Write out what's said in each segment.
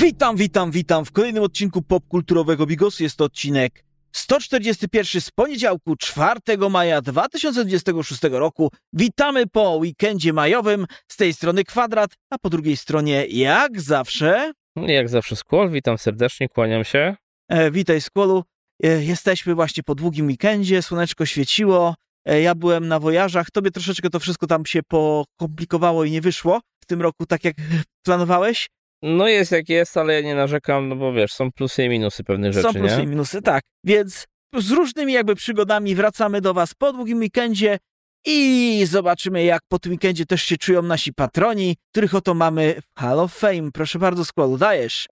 Witam w kolejnym odcinku popkulturowego Bigosu. Jest to odcinek 141 z poniedziałku 4 maja 2026 roku. Witamy po weekendzie majowym. Z tej strony Kwadrat, a po drugiej stronie jak zawsze Squall, witam serdecznie, kłaniam się. Witaj Squallu. Jesteśmy właśnie po długim weekendzie, słoneczko świeciło. Ja byłem na wojażach, tobie troszeczkę to wszystko tam się pokomplikowało i nie wyszło w tym roku tak jak planowałeś. No jest jak jest, ale ja nie narzekam, no bo wiesz, są plusy i minusy pewnych rzeczy, Są plusy nie? i minusy, tak. Więc z różnymi jakby przygodami wracamy do was po długim weekendzie i zobaczymy, jak po tym weekendzie też się czują nasi patroni, których oto mamy w Hall of Fame. Proszę bardzo, Squallu, dajesz.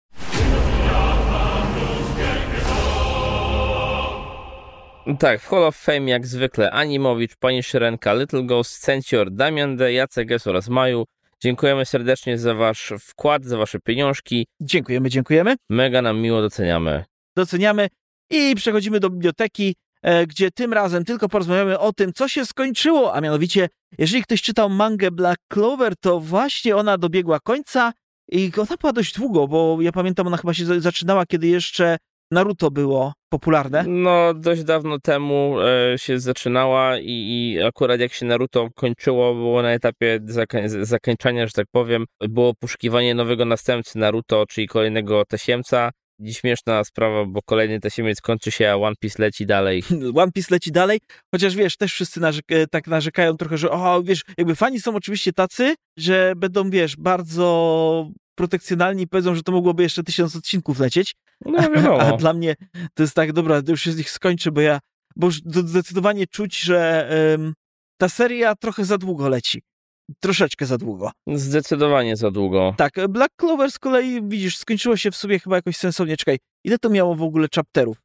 Tak, w Hall of Fame jak zwykle Animowicz, Pani Szyrenka, Little Ghost, Cencior, Damian D., Jacek S. oraz Maju. Dziękujemy serdecznie za wasz wkład, za wasze pieniążki. Dziękujemy. Mega nam miło Doceniamy i przechodzimy do biblioteki, gdzie tym razem tylko porozmawiamy o tym, co się skończyło, a mianowicie, jeżeli ktoś czytał mangę Black Clover, to właśnie ona dobiegła końca i ona była dość długo, bo ja pamiętam, ona chyba się zaczynała, kiedy jeszcze Naruto było popularne. No, dość dawno temu się zaczynała i akurat jak się Naruto kończyło, było na etapie zakończenia, że tak powiem, było poszukiwanie nowego następcy Naruto, czyli kolejnego tasiemca. Dziś śmieszna sprawa, bo kolejny tasiemiec kończy się, a One Piece leci dalej. One Piece leci dalej, chociaż wiesz, też wszyscy tak narzekają trochę, że wiesz, jakby fani są oczywiście tacy, że będą, wiesz, bardzo protekcjonalni i powiedzą, że to mogłoby jeszcze 1000 odcinków lecieć. No wiadomo. A dla mnie to jest tak, dobra, już się z nich skończy, bo już zdecydowanie czuć, że ta seria trochę za długo leci. Troszeczkę za długo. Zdecydowanie za długo. Tak, Black Clover z kolei, widzisz, skończyło się w sobie chyba jakoś sensownie. Czekaj, ile to miało w ogóle chapterów?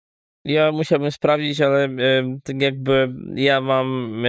Ja musiałbym sprawdzić, ale tak jakby ja mam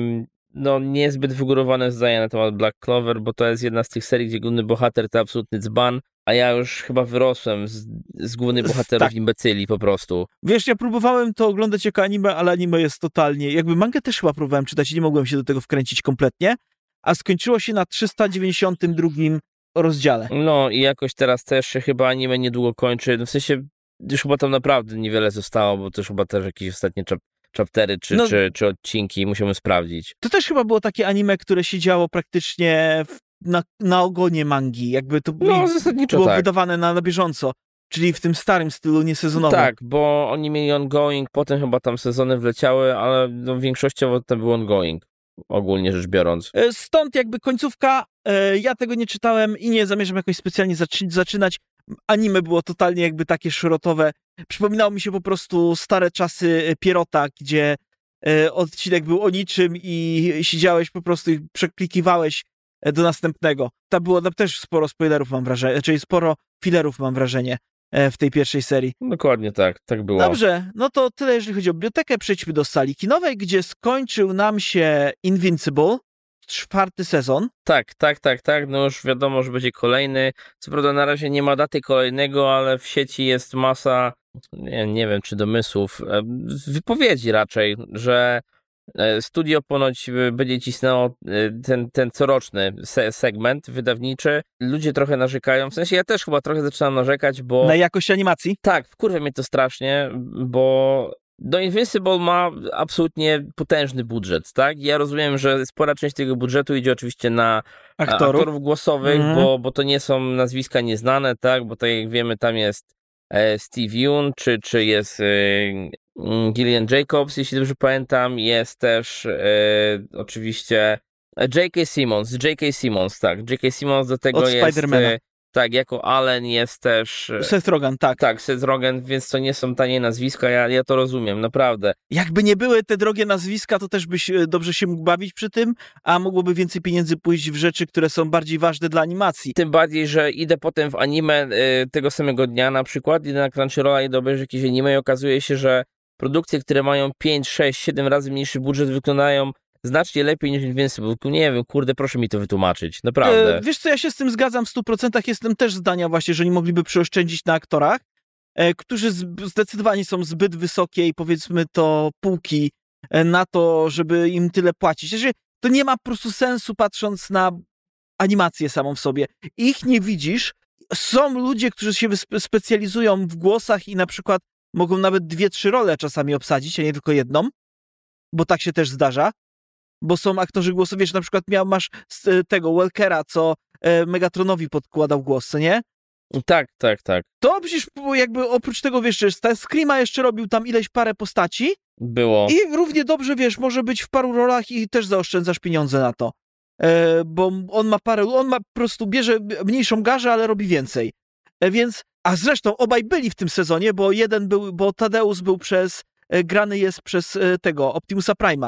niezbyt wygórowane zdanie na temat Black Clover, bo to jest jedna z tych serii, gdzie główny bohater to absolutny dzban, a ja już chyba wyrosłem z głównych bohaterów imbecyli po prostu. Wiesz, ja próbowałem to oglądać jako anime, ale anime jest totalnie... Jakby mangę też chyba próbowałem czytać i nie mogłem się do tego wkręcić kompletnie, a skończyło się na 392 rozdziale. No i jakoś teraz też się chyba anime niedługo kończy, w sensie już chyba tam naprawdę niewiele zostało, bo to już chyba też jakieś ostatnie chaptery czy odcinki, musimy sprawdzić. To też chyba było takie anime, które się działo praktycznie na ogonie mangi, jakby to zasadniczo było tak. Wydawane na bieżąco, czyli w tym starym stylu, nie sezonowym. Tak, bo oni mieli ongoing, potem chyba tam sezony wleciały, ale większościowo to był ongoing, ogólnie rzecz biorąc. Stąd jakby końcówka, ja tego nie czytałem i nie zamierzam jakoś specjalnie zaczynać. Anime było totalnie jakby takie szrotowe. Przypominało mi się po prostu stare czasy Pierrota, gdzie odcinek był o niczym i siedziałeś po prostu i przeklikiwałeś do następnego. Tam było też sporo spoilerów, mam wrażenie, czyli sporo fillerów, mam wrażenie, w tej pierwszej serii. Dokładnie tak było. Dobrze, no to tyle, jeżeli chodzi o bibliotekę. Przejdźmy do sali kinowej, gdzie skończył nam się Invincible, 4. sezon. Tak, no już wiadomo, że będzie kolejny. Co prawda na razie nie ma daty kolejnego, ale w sieci jest masa, nie wiem czy domysłów, wypowiedzi raczej, że studio ponoć będzie cisnęło ten coroczny segment wydawniczy. Ludzie trochę narzekają, w sensie ja też chyba trochę zaczynam narzekać, bo... Na jakość animacji? Tak, wkurwia mnie to strasznie, bo Invincible ma absolutnie potężny budżet, tak? Ja rozumiem, że spora część tego budżetu idzie oczywiście na aktorów głosowych, bo to nie są nazwiska nieznane, tak? Bo tak jak wiemy, tam jest Steve Yeun, czy jest Gillian Jacobs, jeśli dobrze pamiętam, jest też oczywiście J.K. Simmons, tak. J.K. Simmons do tego od jest... Spidermana. Tak, jako Allen jest też... Seth Rogen, tak. Tak, Seth Rogen, więc to nie są tanie nazwiska, ja to rozumiem, naprawdę. Jakby nie były te drogie nazwiska, to też byś dobrze się mógł bawić przy tym, a mogłoby więcej pieniędzy pójść w rzeczy, które są bardziej ważne dla animacji. Tym bardziej, że idę potem w anime tego samego dnia na przykład, idę na Crunchyrolla i obejrzę jakieś anime i okazuje się, że produkcje, które mają 5, 6, 7 razy mniejszy budżet wyglądają znacznie lepiej niż Invincible. Nie wiem, kurde, proszę mi to wytłumaczyć, naprawdę. Wiesz co, ja się z tym zgadzam w 100%, jestem też zdania właśnie, że oni mogliby przeoszczędzić na aktorach, którzy zdecydowanie są zbyt wysokiej, powiedzmy to, półki na to, żeby im tyle płacić. Znaczy, to nie ma po prostu sensu patrząc na animację samą w sobie. Ich nie widzisz, są ludzie, którzy się specjalizują w głosach i na przykład mogą nawet 2-3 role czasami obsadzić, a nie tylko jedną, bo tak się też zdarza, bo są aktorzy głosu, wiesz, na przykład masz tego Welkera, co Megatronowi podkładał głos, co nie? Tak. To przecież jakby oprócz tego, wiesz, że Screama jeszcze robił tam parę postaci. Było. I równie dobrze, wiesz, może być w paru rolach i też zaoszczędzasz pieniądze na to. Bo on ma po prostu bierze mniejszą garzę, ale robi więcej. A zresztą obaj byli w tym sezonie, bo Tadeusz był grany jest przez tego Optimusa Prime'a,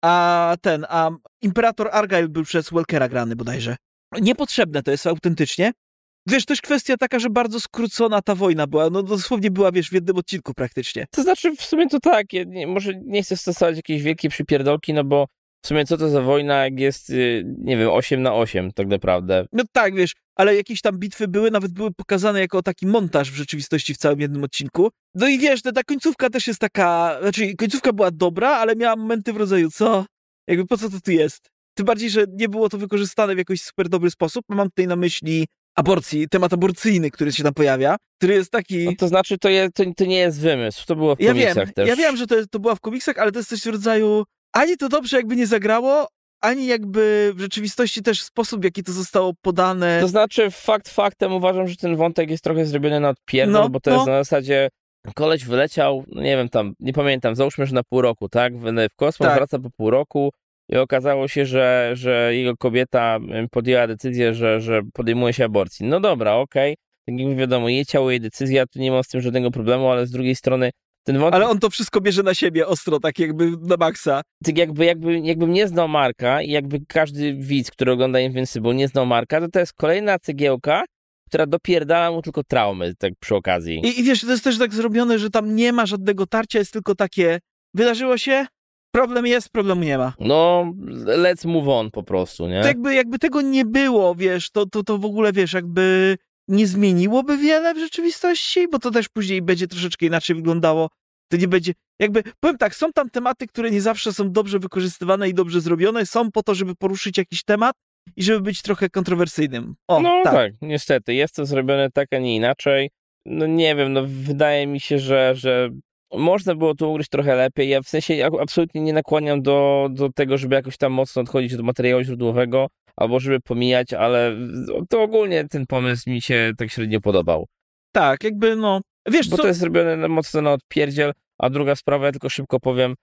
a Imperator Argyle był przez Welkera grany bodajże. Niepotrzebne to jest autentycznie. Wiesz, też kwestia taka, że bardzo skrócona ta wojna była, no dosłownie była, wiesz, w jednym odcinku praktycznie. To znaczy w sumie to tak, może nie chcę stosować jakiejś wielkiej przypierdolki, no bo w sumie co to za wojna, jak jest, nie wiem, 8/8 tak naprawdę. No tak, wiesz, ale jakieś tam bitwy nawet były pokazane jako taki montaż w rzeczywistości w całym jednym odcinku. No i wiesz, ta końcówka też jest taka, znaczy końcówka była dobra, ale miała momenty w rodzaju, co? Jakby po co to tu jest? Tym bardziej, że nie było to wykorzystane w jakiś super dobry sposób. Mam tutaj na myśli aborcji, temat aborcyjny, który się tam pojawia, który jest taki... No to znaczy, to nie jest wymysł, to było w komiksach też. Ja wiem, że to było w komiksach, ale to jest coś w rodzaju... Ani to dobrze jakby nie zagrało, ani jakby w rzeczywistości też sposób, w jaki to zostało podane... To znaczy, faktem uważam, że ten wątek jest trochę zrobiony na odpierdol, bo to jest na zasadzie... Koleś wyleciał, nie wiem tam, nie pamiętam, załóżmy, że na pół roku, tak? W kosmos, tak. Wraca po pół roku i okazało się, że jego kobieta podjęła decyzję, że podejmuje się aborcji. No dobra, okej. Tak jakby wiadomo, jej ciało, jej decyzja, tu nie mam z tym żadnego problemu, ale z drugiej strony ten wątek... Ale on to wszystko bierze na siebie ostro, tak jakby na maksa. Tak jakbym nie znał Marka i jakby każdy widz, który ogląda Invincible nie znał Marka, to jest kolejna cegiełka, która dopierdala mu tylko traumy, tak przy okazji. I wiesz, to jest też tak zrobione, że tam nie ma żadnego tarcia, jest tylko takie, wydarzyło się, problem jest, problemu nie ma. No, let's move on po prostu, nie? To jakby tego nie było, wiesz, to w ogóle, wiesz, jakby nie zmieniłoby wiele w rzeczywistości, bo to też później będzie troszeczkę inaczej wyglądało. To nie będzie, jakby, powiem tak, są tam tematy, które nie zawsze są dobrze wykorzystywane i dobrze zrobione, są po to, żeby poruszyć jakiś temat i żeby być trochę kontrowersyjnym. No tak, niestety, jest to zrobione tak, a nie inaczej. No nie wiem, no wydaje mi się, że można było to ugryźć trochę lepiej. Ja w sensie absolutnie nie nakłaniam do tego, żeby jakoś tam mocno odchodzić od materiału źródłowego, albo żeby pomijać, ale to ogólnie ten pomysł mi się tak średnio podobał. Tak, jakby wiesz bo co? To jest zrobione mocno na odpierdziel, a druga sprawa, ja tylko szybko powiem,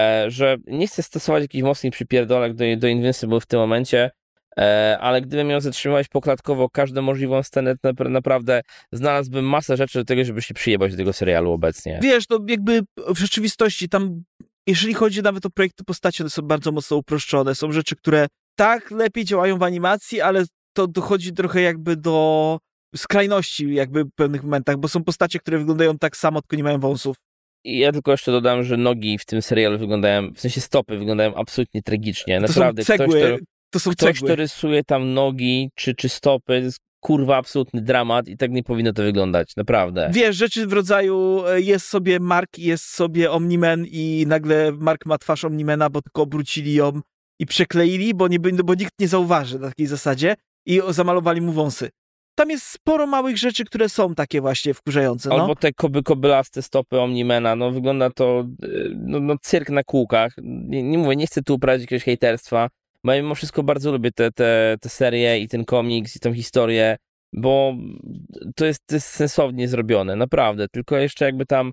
że nie chcę stosować jakichś mocnych przypierdolek do Invincible w tym momencie, ale gdybym miał zatrzymywać poklatkowo każdą możliwą scenę, to naprawdę znalazłbym masę rzeczy do tego, żeby się przyjebać do tego serialu obecnie. Wiesz, to jakby w rzeczywistości tam, jeżeli chodzi nawet o projekty postaci, one są bardzo mocno uproszczone. Są rzeczy, które tak lepiej działają w animacji, ale to dochodzi trochę jakby do skrajności jakby w pewnych momentach, bo są postacie, które wyglądają tak samo, tylko nie mają wąsów. I ja tylko jeszcze dodam, że nogi w tym serialu wyglądają, w sensie stopy wyglądają absolutnie tragicznie. Naprawdę, to są cegły. Ktoś, kto rysuje tam nogi czy stopy, to jest kurwa absolutny dramat i tak nie powinno to wyglądać, naprawdę. Wiesz, rzeczy w rodzaju jest sobie Mark i jest sobie Omni-Man i nagle Mark ma twarz Omni-Mana, bo tylko obrócili ją i przekleili, bo nikt nie zauważy na takiej zasadzie i zamalowali mu wąsy. Tam jest sporo małych rzeczy, które są takie właśnie wkurzające. Albo te kobylaste stopy Omni-Mana, no wygląda to cyrk na kółkach. Nie mówię, nie chcę tu uprawiać jakiegoś hejterstwa, bo ja mimo wszystko bardzo lubię te serie i ten komiks i tę historię, bo to jest sensownie zrobione, naprawdę. Tylko jeszcze jakby tam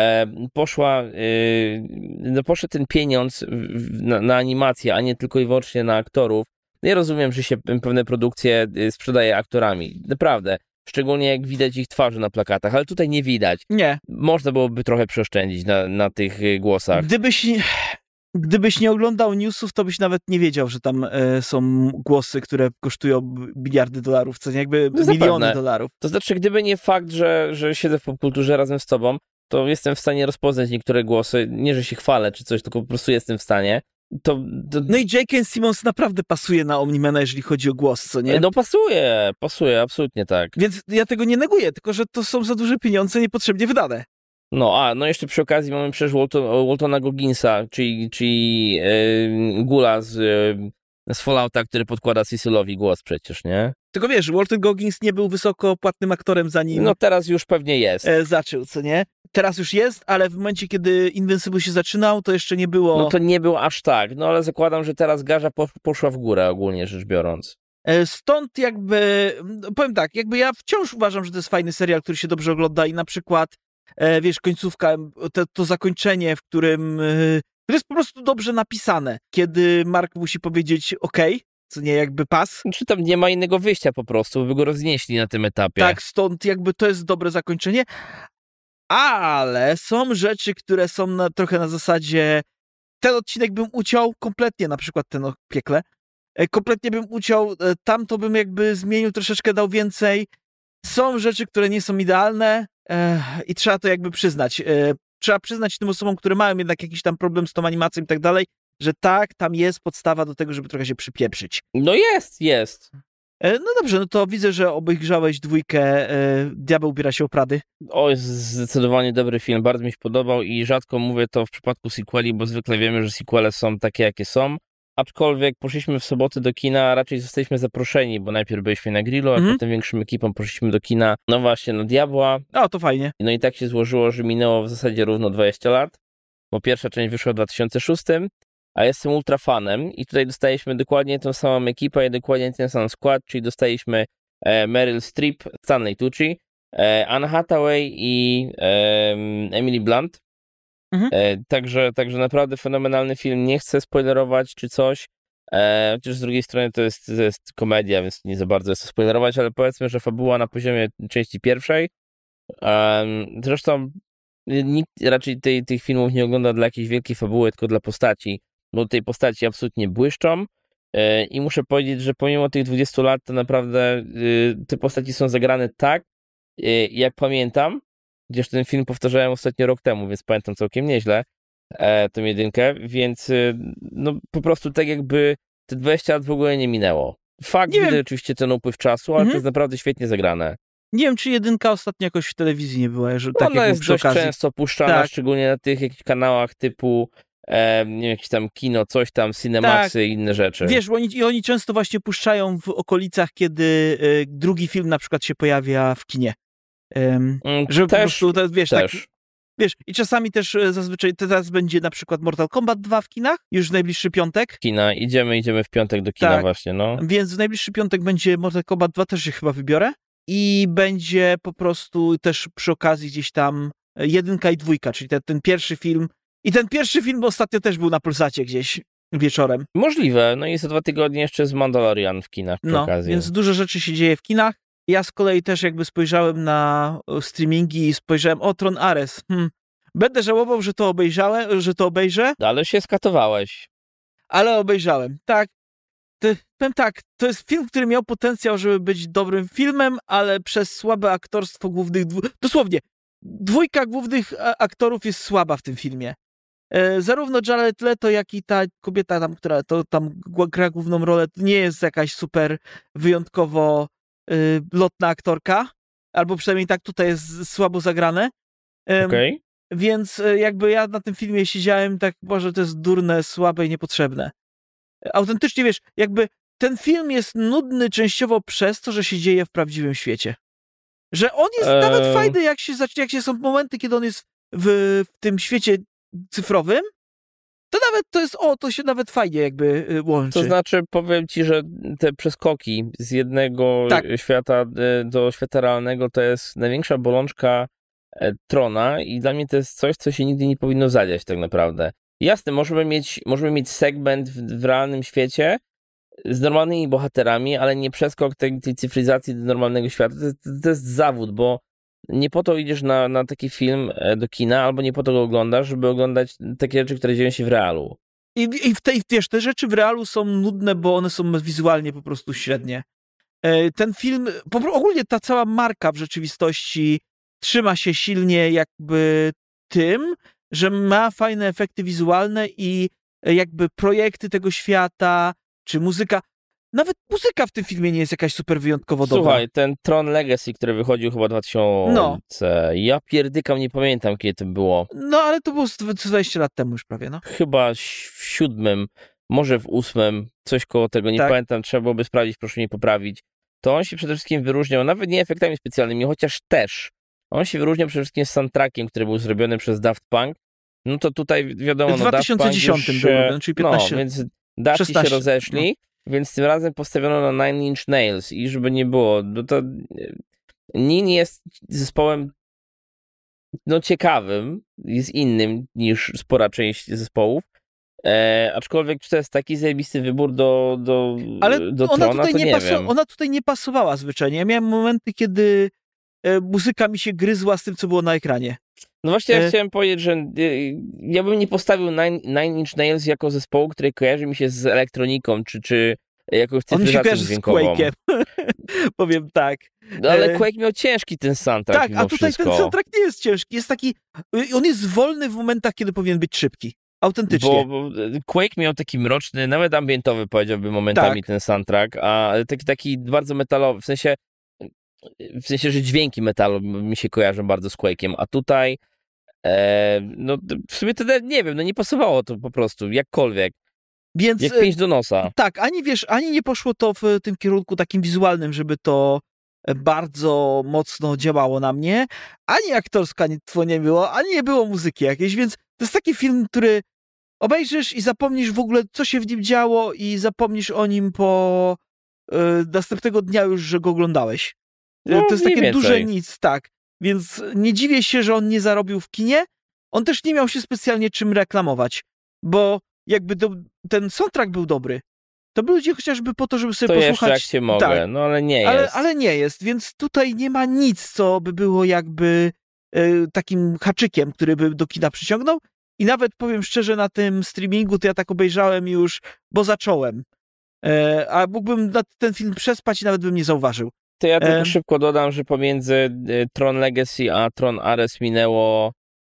poszedł ten pieniądz na animację, a nie tylko i wyłącznie na aktorów. Ja rozumiem, że się pewne produkcje sprzedaje aktorami, naprawdę. Szczególnie jak widać ich twarzy na plakatach, ale tutaj nie widać. Nie. Można byłoby trochę przeoszczędzić na tych głosach. Gdybyś nie oglądał newsów, to byś nawet nie wiedział, że tam są głosy, które kosztują miliardy dolarów, co nie jakby miliony dolarów. To znaczy, gdyby nie fakt, że siedzę w popkulturze razem z tobą, to jestem w stanie rozpoznać niektóre głosy. Nie, że się chwalę czy coś, tylko po prostu jestem w stanie. No i J.K. Simmons naprawdę pasuje na Omni-Mana, jeżeli chodzi o głos, co nie? No pasuje, absolutnie tak. Więc ja tego nie neguję, tylko że to są za duże pieniądze niepotrzebnie wydane. No jeszcze przy okazji mamy przecież Waltona Gogginsa, czyli Gula z z Fallouta, który podkłada Cecilowi głos przecież, nie? Tylko wiesz, Walton Goggins nie był wysoko płatnym aktorem, zanim... No teraz już pewnie jest. Zaczął, co nie? Teraz już jest, ale w momencie, kiedy Invincible się zaczynał, to jeszcze nie było... No to nie był aż tak, no ale zakładam, że teraz garza poszła w górę ogólnie rzecz biorąc. Stąd jakby, powiem tak, jakby ja wciąż uważam, że to jest fajny serial, który się dobrze ogląda i na przykład, wiesz, końcówka, to zakończenie, w którym to jest po prostu dobrze napisane, kiedy Mark musi powiedzieć okej, co nie jakby pas. Czy tam nie ma innego wyjścia po prostu, by go roznieśli na tym etapie. Tak, stąd jakby to jest dobre zakończenie, ale są rzeczy, które są trochę na zasadzie, ten odcinek bym uciął kompletnie, na przykład ten o piekle, kompletnie bym uciął, tamto bym jakby zmienił, troszeczkę dał więcej. Są rzeczy, które nie są idealne i trzeba to jakby przyznać. Trzeba przyznać tym osobom, które mają jednak jakiś tam problem z tą animacją i tak dalej, że tak, tam jest podstawa do tego, żeby trochę się przypieprzyć. No jest. No dobrze, no to widzę, że obejrzałeś 2 Diabeł ubiera się o Prady. O, jest zdecydowanie dobry film, bardzo mi się podobał i rzadko mówię to w przypadku sequeli, bo zwykle wiemy, że sequele są takie, jakie są. Aczkolwiek poszliśmy w sobotę do kina, raczej zostaliśmy zaproszeni, bo najpierw byliśmy na grillu, a potem większą ekipą poszliśmy do kina, no właśnie, na Diabła. O, to fajnie. No i tak się złożyło, że minęło w zasadzie równo 20 lat, bo pierwsza część wyszła w 2006, a jestem ultra fanem i tutaj dostaliśmy dokładnie tą samą ekipę i dokładnie ten sam skład, czyli dostaliśmy Meryl Streep, Stanley Tucci, Anne Hathaway i Emily Blunt. Także naprawdę fenomenalny film. Nie chcę spoilerować czy coś, chociaż z drugiej strony to jest komedia, więc nie za bardzo jest to spoilerować, ale powiedzmy, że fabuła na poziomie części pierwszej. Zresztą nikt raczej tych filmów nie ogląda dla jakiejś wielkiej fabuły, tylko dla postaci, bo tej postaci absolutnie błyszczą i muszę powiedzieć, że pomimo tych 20 lat to naprawdę te postaci są zagrane tak, jak pamiętam. Gdzież ten film powtarzałem ostatnio rok temu, więc pamiętam całkiem nieźle tę jedynkę, więc no po prostu tak jakby te 20 lat w ogóle nie minęło. Fakt, widać oczywiście ten upływ czasu, ale to jest naprawdę świetnie zagrane. Nie wiem, czy jedynka ostatnio jakoś w telewizji nie była, że tak ona jest dość często puszczana, tak. Szczególnie na tych jakichś kanałach typu nie wiem, jakieś tam kino, coś tam, Cinemaxy i inne rzeczy. Wiesz, oni często właśnie puszczają w okolicach, kiedy drugi film na przykład się pojawia w kinie. Żeby po prostu, wiesz, tak, wiesz, i czasami też zazwyczaj teraz będzie na przykład Mortal Kombat 2 w kinach, już w najbliższy piątek. Kina, idziemy w piątek do kina właśnie, no. Więc w najbliższy piątek będzie Mortal Kombat 2, też się chyba wybiorę. I będzie po prostu też przy okazji gdzieś tam 1 i 2, czyli ten pierwszy film. I ten pierwszy film ostatnio też był na Polsacie gdzieś wieczorem. Możliwe, no i za 2 tygodnie jeszcze z Mandalorian w kinach przy okazji. Więc dużo rzeczy się dzieje w kinach. Ja z kolei też jakby spojrzałem na streamingi i spojrzałem, Tron Ares. Będę żałował, że to obejrzę. Ale się skatowałeś. Ale obejrzałem, tak. Powiem tak, to jest film, który miał potencjał, żeby być dobrym filmem, ale przez słabe aktorstwo głównych... Dosłownie, 2 głównych aktorów jest słaba w tym filmie. Zarówno Jared Leto, jak i ta kobieta tam, która tam gra główną rolę, nie jest jakaś super wyjątkowo lotna aktorka, albo przynajmniej tak tutaj jest słabo zagrane. Okej. Więc jakby ja na tym filmie siedziałem tak, Boże, to jest durne, słabe i niepotrzebne. Autentycznie, wiesz, jakby ten film jest nudny częściowo przez to, że się dzieje w prawdziwym świecie. Że on jest nawet fajny, jak się są momenty, kiedy on jest w tym świecie cyfrowym, to nawet to się nawet fajnie jakby łączy. To znaczy, powiem ci, że te przeskoki z jednego świata do świata realnego to jest największa bolączka Trona i dla mnie to jest coś, co się nigdy nie powinno zadziać tak naprawdę. Jasne, możemy mieć segment w realnym świecie z normalnymi bohaterami, ale nie przeskok tej cyfryzacji do normalnego świata. To jest zawód, bo nie po to idziesz na taki film do kina, albo nie po to go oglądasz, żeby oglądać takie rzeczy, które dzieją się w realu. I wiesz, te rzeczy w realu są nudne, bo one są wizualnie po prostu średnie. Ten film, ogólnie ta cała marka w rzeczywistości trzyma się silnie jakby tym, że ma fajne efekty wizualne i jakby projekty tego świata, czy muzyka. Nawet muzyka w tym filmie nie jest jakaś super wyjątkowo dobra. Słuchaj, ten Tron Legacy, który wychodził chyba 2000... Ja pierdykam, nie pamiętam, kiedy to było. No, ale to było 20 lat temu już prawie, no. Chyba w 7. może w 8, coś koło tego, nie pamiętam, trzeba byłoby sprawdzić, proszę mnie poprawić. To on się przede wszystkim wyróżniał, nawet nie efektami specjalnymi, chociaż też. On się wyróżniał przede wszystkim z soundtrackiem, który był zrobiony przez Daft Punk. No to tutaj wiadomo, w 2010 już, był, czyli 15. No, więc dawki się rozeszli, więc tym razem postawiono na Nine Inch Nails i żeby nie było, no to Nin jest zespołem ciekawym, jest innym niż spora część zespołów, aczkolwiek czy to jest taki zajebisty wybór do Trona, to nie wiem. Ona tutaj nie pasowała zwyczajnie. Ja miałem momenty, kiedy muzyka mi się gryzła z tym, co było na ekranie. No właśnie ja chciałem powiedzieć, że ja bym nie postawił Nine Inch Nails jako zespołu, który kojarzy mi się z elektroniką, czy jakąś cyfryzacją dźwiękową. On mi się kojarzy z Quake'em, powiem tak. No ale Quake miał ciężki ten soundtrack. Tak, a tutaj wszystko. Ten soundtrack nie jest ciężki, jest taki, on jest wolny w momentach, kiedy powinien być szybki. Autentycznie. Bo Quake miał taki mroczny, nawet ambientowy powiedziałbym momentami ten soundtrack, a taki bardzo metalowy, w sensie, że dźwięki metalu mi się kojarzą bardzo z Quake'iem, a tutaj no w sumie to nie wiem, nie pasowało to po prostu, jakkolwiek. Więc, jak pięść do nosa. Tak, ani nie poszło to w tym kierunku takim wizualnym, żeby to bardzo mocno działało na mnie, ani aktorstwo nie było, ani nie było muzyki jakiejś, więc to jest taki film, który obejrzysz i zapomnisz w ogóle, co się w nim działo i zapomnisz o nim po następnego dnia już, że go oglądałeś. No, to jest takie więcej. duże nic, tak. Więc nie dziwię się, że on nie zarobił w kinie. On też nie miał się specjalnie czym reklamować, bo jakby ten soundtrack był dobry, to by ludzie chociażby po to, żeby sobie to posłuchać... To jeszcze jak się mogę, tak, ale nie jest. Ale nie jest, więc tutaj nie ma nic, co by było jakby takim haczykiem, który by do kina przyciągnął. I nawet powiem szczerze, na tym streamingu to ja tak obejrzałem już, bo zacząłem. A mógłbym na ten film przespać i nawet bym nie zauważył. To ja tylko szybko dodam, że pomiędzy Tron Legacy a Tron Ares minęło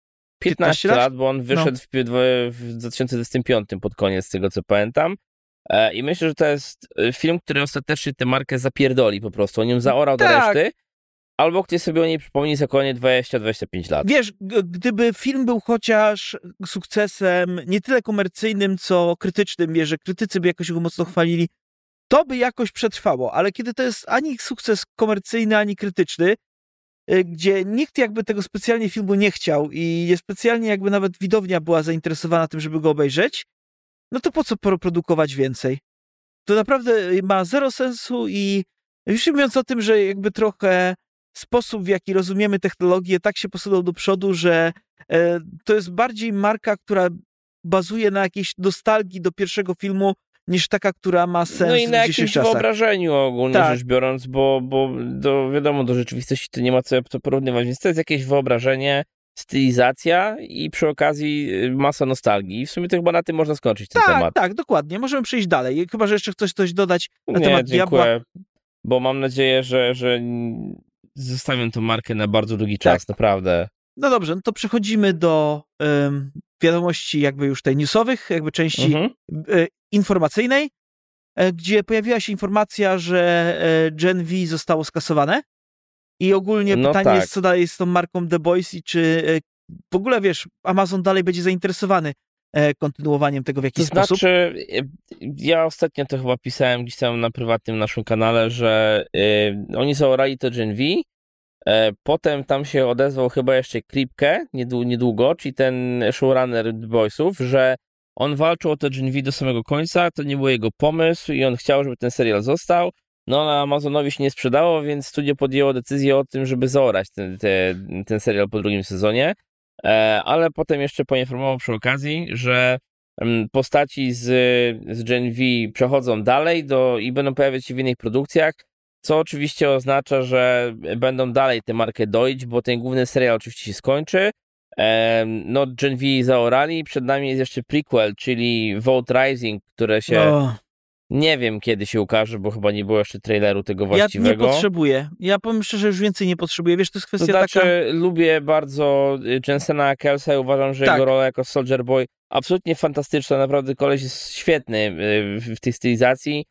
15 lat, bo on wyszedł w 2025 pod koniec, tego co pamiętam. I myślę, że to jest film, który ostatecznie tę markę zapierdoli po prostu. On ją zaorał do reszty. Albo ktoś sobie o niej przypomni za kolejne 20-25 lat. Wiesz, gdyby film był chociaż sukcesem nie tyle komercyjnym, co krytycznym, wiesz, że krytycy by jakoś go mocno chwalili, to by jakoś przetrwało. Ale kiedy to jest ani sukces komercyjny, ani krytyczny, gdzie nikt jakby tego specjalnie filmu nie chciał i niespecjalnie jakby nawet widownia była zainteresowana tym, żeby go obejrzeć, no to po co produkować więcej? To naprawdę ma zero sensu i już nie mówiąc o tym, że jakby trochę sposób, w jaki rozumiemy technologię, tak się posunął do przodu, że to jest bardziej marka, która bazuje na jakiejś nostalgii do pierwszego filmu, niż taka, która ma sens no i na w dzisiejszych jakimś czasach. wyobrażeniu ogólnie rzecz biorąc, bo wiadomo, do rzeczywistości to nie ma co to porównywać, więc to jest jakieś wyobrażenie, stylizacja i przy okazji masa nostalgii. I w sumie to chyba na tym można skończyć ten temat. Tak, dokładnie. Możemy przejść dalej. Chyba, że jeszcze chcesz coś dodać na temat dziękuję, Diabła. Bo mam nadzieję, że zostawię tę markę na bardzo długi czas, naprawdę. No dobrze, no to przechodzimy do wiadomości jakby już tej newsowych, jakby części informacyjnej, gdzie pojawiła się informacja, że Gen V zostało skasowane i ogólnie pytanie jest, co dalej z tą marką The Boys i czy w ogóle, wiesz, Amazon dalej będzie zainteresowany kontynuowaniem tego w jakiś sposób. Znaczy, ja ostatnio to chyba pisałem gdzieś tam na prywatnym naszym kanale, że oni zaorali to Gen V, potem tam się odezwał chyba jeszcze Kripke niedługo, czyli ten showrunner The Boysów, że on walczył o to Gen V do samego końca, to nie był jego pomysł i on chciał, żeby ten serial został. No, ale Amazonowi się nie sprzedało, więc studio podjęło decyzję o tym, żeby zaorać ten serial po drugim sezonie. Ale potem jeszcze poinformował przy okazji, że postaci z Gen V przechodzą dalej i będą pojawiać się w innych produkcjach, co oczywiście oznacza, że będą dalej tę markę doić, bo ten główny serial oczywiście się skończy. No, Gen V zaorali, przed nami jest jeszcze prequel, czyli Vote Rising, które się nie wiem kiedy się ukaże, bo chyba nie było jeszcze traileru tego właściwego. Ja nie potrzebuję. Ja powiem szczerze, już więcej nie potrzebuję. Wiesz, to jest kwestia taka... lubię bardzo Jensena Akelsa i uważam, że jego rola jako Soldier Boy absolutnie fantastyczna. Naprawdę koleś jest świetny w tej stylizacji.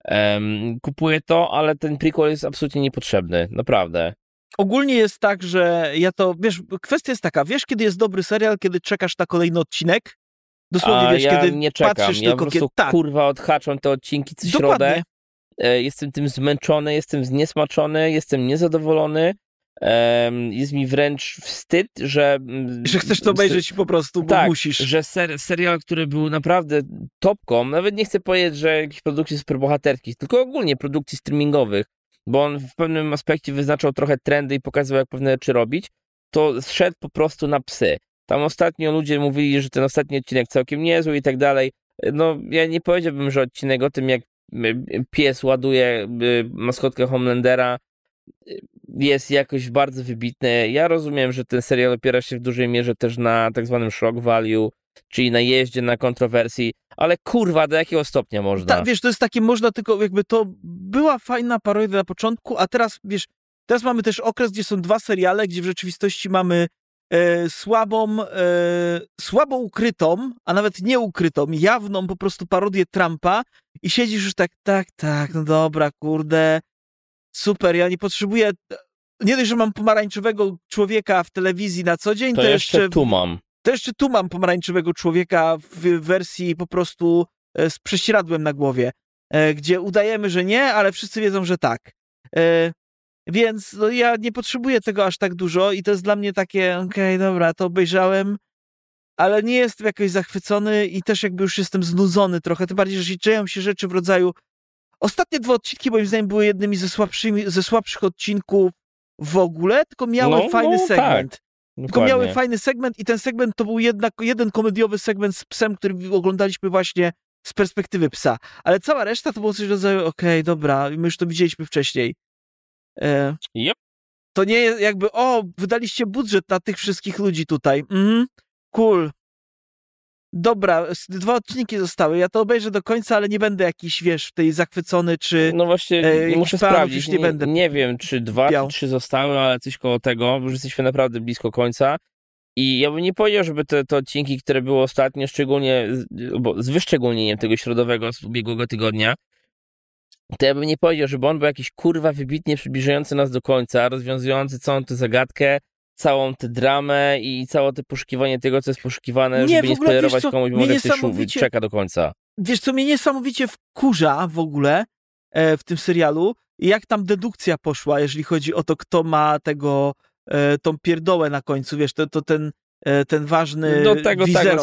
Kupuję to, ale ten prequel jest absolutnie niepotrzebny. Naprawdę. Ogólnie jest tak, że ja to... Wiesz, kwestia jest taka. Wiesz, kiedy jest dobry serial, kiedy czekasz na kolejny odcinek Dosłownie, wiesz, ja kiedy nie czekam. patrzysz Ja tylko... po prostu, kurwa, odhaczam te odcinki co środę. Jestem tym zmęczony, jestem zniesmaczony, jestem niezadowolony. Jest mi wręcz wstyd, że chcesz to obejrzeć po prostu, bo tak, musisz. Że serial, który był naprawdę topką, nawet nie chcę powiedzieć, że jakichś produkcji superbohaterskich, tylko ogólnie produkcji streamingowych, bo on w pewnym aspekcie wyznaczał trochę trendy i pokazywał, jak pewne rzeczy robić, to zszedł po prostu na psy. Tam ostatnio ludzie mówili, że ten ostatni odcinek całkiem niezły i tak dalej. No, ja nie powiedziałbym, że odcinek o tym, jak pies ładuje maskotkę Homelandera, jest jakoś bardzo wybitny. Ja rozumiem, że ten serial opiera się w dużej mierze też na tak zwanym shock value, czyli na jeździe, na kontrowersji, ale kurwa, do jakiego stopnia można? Tak, wiesz, to jest takie, można tylko jakby to była fajna parodia na początku, a teraz, wiesz, teraz mamy też okres, gdzie są 2 seriale, gdzie w rzeczywistości mamy słabo ukrytą, a nawet nieukrytą, jawną po prostu parodię Trumpa i siedzisz już tak, no dobra, kurde, super, ja nie potrzebuję, nie dość, że mam pomarańczowego człowieka w telewizji na co dzień, to jeszcze tu mam. To jeszcze tu mam pomarańczowego człowieka w wersji po prostu z prześcieradłem na głowie, gdzie udajemy, że nie, ale wszyscy wiedzą, że tak. Więc no, ja nie potrzebuję tego aż tak dużo i to jest dla mnie takie, okej, dobra, to obejrzałem, ale nie jestem jakoś zachwycony i też jakby już jestem znudzony trochę, tym bardziej, że dzieją się rzeczy w rodzaju... Ostatnie 2 odcinki moim zdaniem były jednymi ze słabszych odcinków w ogóle, tylko miały fajny segment. Tak. Tylko miały fajny segment i ten segment to był jeden komediowy segment z psem, który oglądaliśmy właśnie z perspektywy psa. Ale cała reszta to było coś w rodzaju, okej, dobra, my już to widzieliśmy wcześniej. Yep. To nie jest jakby, wydaliście budżet na tych wszystkich ludzi tutaj. Cool. Dobra, 2 odcinki zostały, ja to obejrzę do końca, ale nie będę jakiś, wiesz, w tej zachwycony, czy... No właśnie, muszę sprawdzić, nie będę. Nie wiem, czy 2, czy 3 zostały, ale coś koło tego, bo już jesteśmy naprawdę blisko końca. I ja bym nie powiedział, żeby te odcinki, które były ostatnio, szczególnie, bo z wyszczególnieniem tego środowego z ubiegłego tygodnia, to ja bym nie powiedział, żeby on był jakiś kurwa wybitnie przybliżający nas do końca, rozwiązujący całą tę zagadkę, całą tę dramę i całe to poszukiwanie tego, co jest poszukiwane, żeby nie spoilerować komuś, może ktoś czeka do końca. Wiesz, co mnie niesamowicie wkurza w ogóle w tym serialu, jak tam dedukcja poszła, jeżeli chodzi o to, kto ma tą pierdołę na końcu, wiesz, to ten ważny do tego wizero,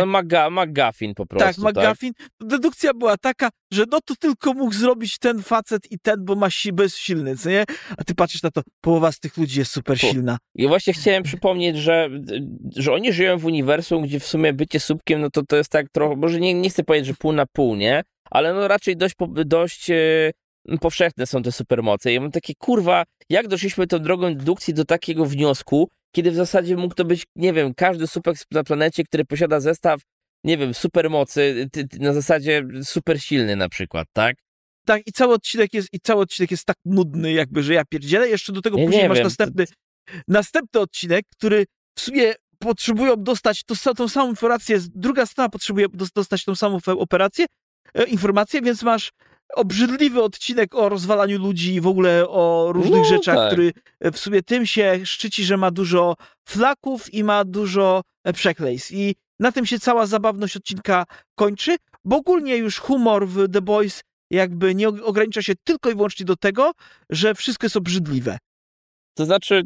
McGuffin po prostu. Tak, McGuffin. Tak? Dedukcja była taka, że no to tylko mógł zrobić ten facet i ten, bo jest silny, co nie? A ty patrzysz na to, połowa z tych ludzi jest super silna. I właśnie chciałem przypomnieć, że oni żyją w uniwersum, gdzie w sumie bycie słupkiem, no to jest tak trochę, może nie chcę powiedzieć, że pół na pół, nie? Ale no raczej dość powszechne są te supermoce. I ja mam takie, kurwa, jak doszliśmy tą drogą dedukcji do takiego wniosku, kiedy w zasadzie mógł to być, nie wiem, każdy supek na planecie, który posiada zestaw, nie wiem, supermocy, na zasadzie super silny na przykład, tak? Tak, i cały odcinek jest tak nudny, jakby, że ja pierdzielę. Jeszcze do tego później masz następny odcinek, który w sumie potrzebują dostać tą samą informację, druga strona potrzebuje dostać tą samą informację, więc masz obrzydliwy odcinek o rozwalaniu ludzi i w ogóle o różnych rzeczach, tak. Który w sumie tym się szczyci, że ma dużo flaków i ma dużo przekleństw. I na tym się cała zabawność odcinka kończy, bo ogólnie już humor w The Boys jakby nie ogranicza się tylko i wyłącznie do tego, że wszystko jest obrzydliwe. To znaczy,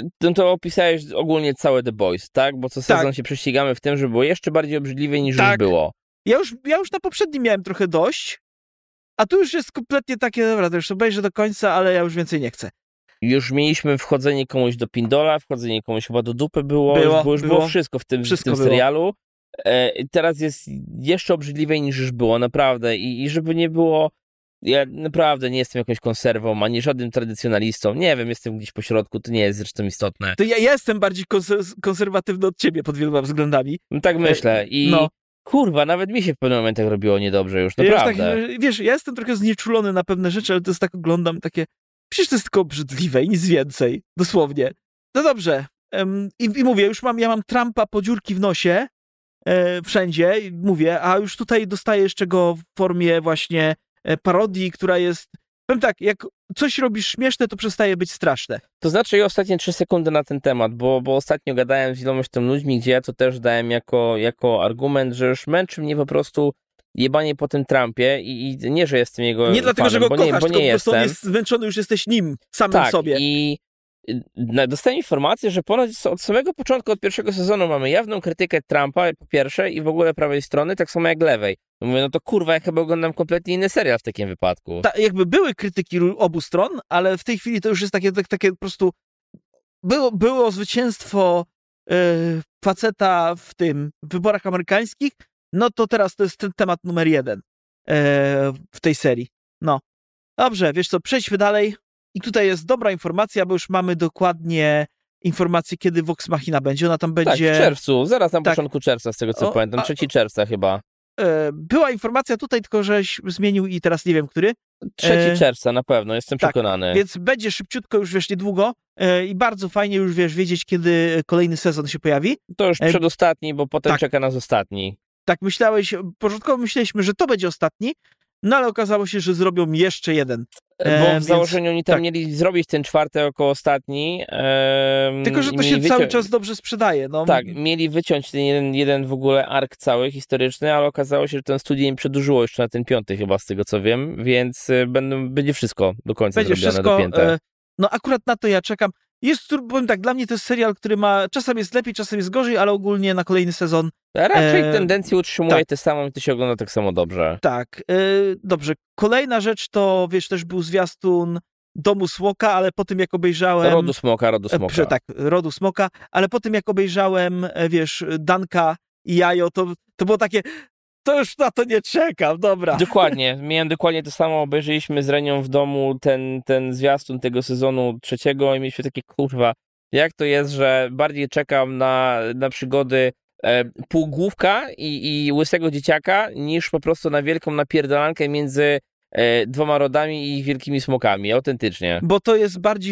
to opisałeś ogólnie całe The Boys, tak? Bo co sezon się prześcigamy w tym, że było jeszcze bardziej obrzydliwe niż już było. Ja już na poprzednim miałem trochę dość, a tu już jest kompletnie takie, dobra, to już obejrzę do końca, ale ja już więcej nie chcę. Już mieliśmy wchodzenie komuś do pindola, wchodzenie komuś chyba do dupy było wszystko w tym serialu. Teraz jest jeszcze obrzydliwiej niż już było, naprawdę. I żeby nie było, ja naprawdę nie jestem jakąś konserwą, ani żadnym tradycjonalistą. Nie wiem, jestem gdzieś po środku, to nie jest zresztą istotne. To ja jestem bardziej konserwatywny od ciebie pod wieloma względami. No, tak myślę. I kurwa, nawet mi się w pewnym momentach robiło niedobrze już, naprawdę. Wiesz, ja jestem trochę znieczulony na pewne rzeczy, ale to jest tak, oglądam takie, przecież to jest tylko obrzydliwe i nic więcej, dosłownie. No dobrze, i mówię, ja mam Trumpa po dziurki w nosie, wszędzie, mówię, a już tutaj dostaję jeszcze go w formie właśnie parodii, która jest Powiem tak, jak coś robisz śmieszne, to przestaje być straszne. To znaczy ostatnie 3 sekundy na ten temat, bo ostatnio gadałem z ilością ludźmi, gdzie ja to też dałem jako argument, że już męczy mnie po prostu jebanie po tym Trumpie i nie, że jestem jego nie dlatego, fanem, że go kochasz, bo tylko nie po prostu on jestem. jest zmęczony, już jesteś nim, samym tak, sobie. I dostałem informację, że ponoć od samego początku, od pierwszego sezonu mamy jawną krytykę Trumpa, po pierwsze, i w ogóle prawej strony, tak samo jak lewej. Mówię, no to kurwa, ja chyba oglądam kompletnie inny serial w takim wypadku. Jakby były krytyki obu stron, ale w tej chwili to już jest takie po prostu... Było zwycięstwo faceta w wyborach amerykańskich, no to teraz to jest ten temat numer 1 w tej serii. No. Dobrze, wiesz co, przejdźmy dalej. I tutaj jest dobra informacja, bo już mamy dokładnie informację, kiedy Vox Machina będzie. Ona tam będzie... Tak, w czerwcu, zaraz na początku czerwca, z tego co pamiętam, 3 czerwca chyba. Była informacja tutaj, tylko żeś zmienił i teraz nie wiem, który. 3 czerwca na pewno, jestem tak, przekonany. Więc będzie szybciutko, już wiesz, niedługo i bardzo fajnie już wiesz, wiedzieć, kiedy kolejny sezon się pojawi. To już przedostatni, bo potem czeka nas ostatni. Tak, początkowo myśleliśmy, że to będzie ostatni, no ale okazało się, że zrobią jeszcze jeden. Bo w założeniu oni tam mieli zrobić ten 4. jako ostatni. Tylko, że to się cały czas dobrze sprzedaje. No. Tak, mieli wyciąć ten jeden w ogóle ark cały historyczny, ale okazało się, że ten studio im przedłużyło jeszcze na ten 5. chyba, z tego co wiem, więc będzie wszystko do końca zrobione, dopięte. No akurat na to ja czekam. Powiem tak, dla mnie to jest serial, który czasem jest lepiej, czasem jest gorzej, ale ogólnie na kolejny sezon... Raczej tendencję utrzymuje te samą i to się ogląda tak samo dobrze. Tak, dobrze. Kolejna rzecz to, wiesz, też był zwiastun Domu Smoka, ale po tym jak obejrzałem... Rodu Smoka. Tak, Rodu Smoka, ale po tym jak obejrzałem, wiesz, Danka i Jajo, to było takie... To już na to nie czekam, dobra. Dokładnie, miałem dokładnie to samo, obejrzeliśmy z Renią w domu ten zwiastun tego sezonu 3 i mieliśmy takie, kurwa, jak to jest, że bardziej czekam na przygody półgłówka i łysego dzieciaka, niż po prostu na wielką napierdalankę między 2 rodami i wielkimi smokami, autentycznie. Bo to jest bardziej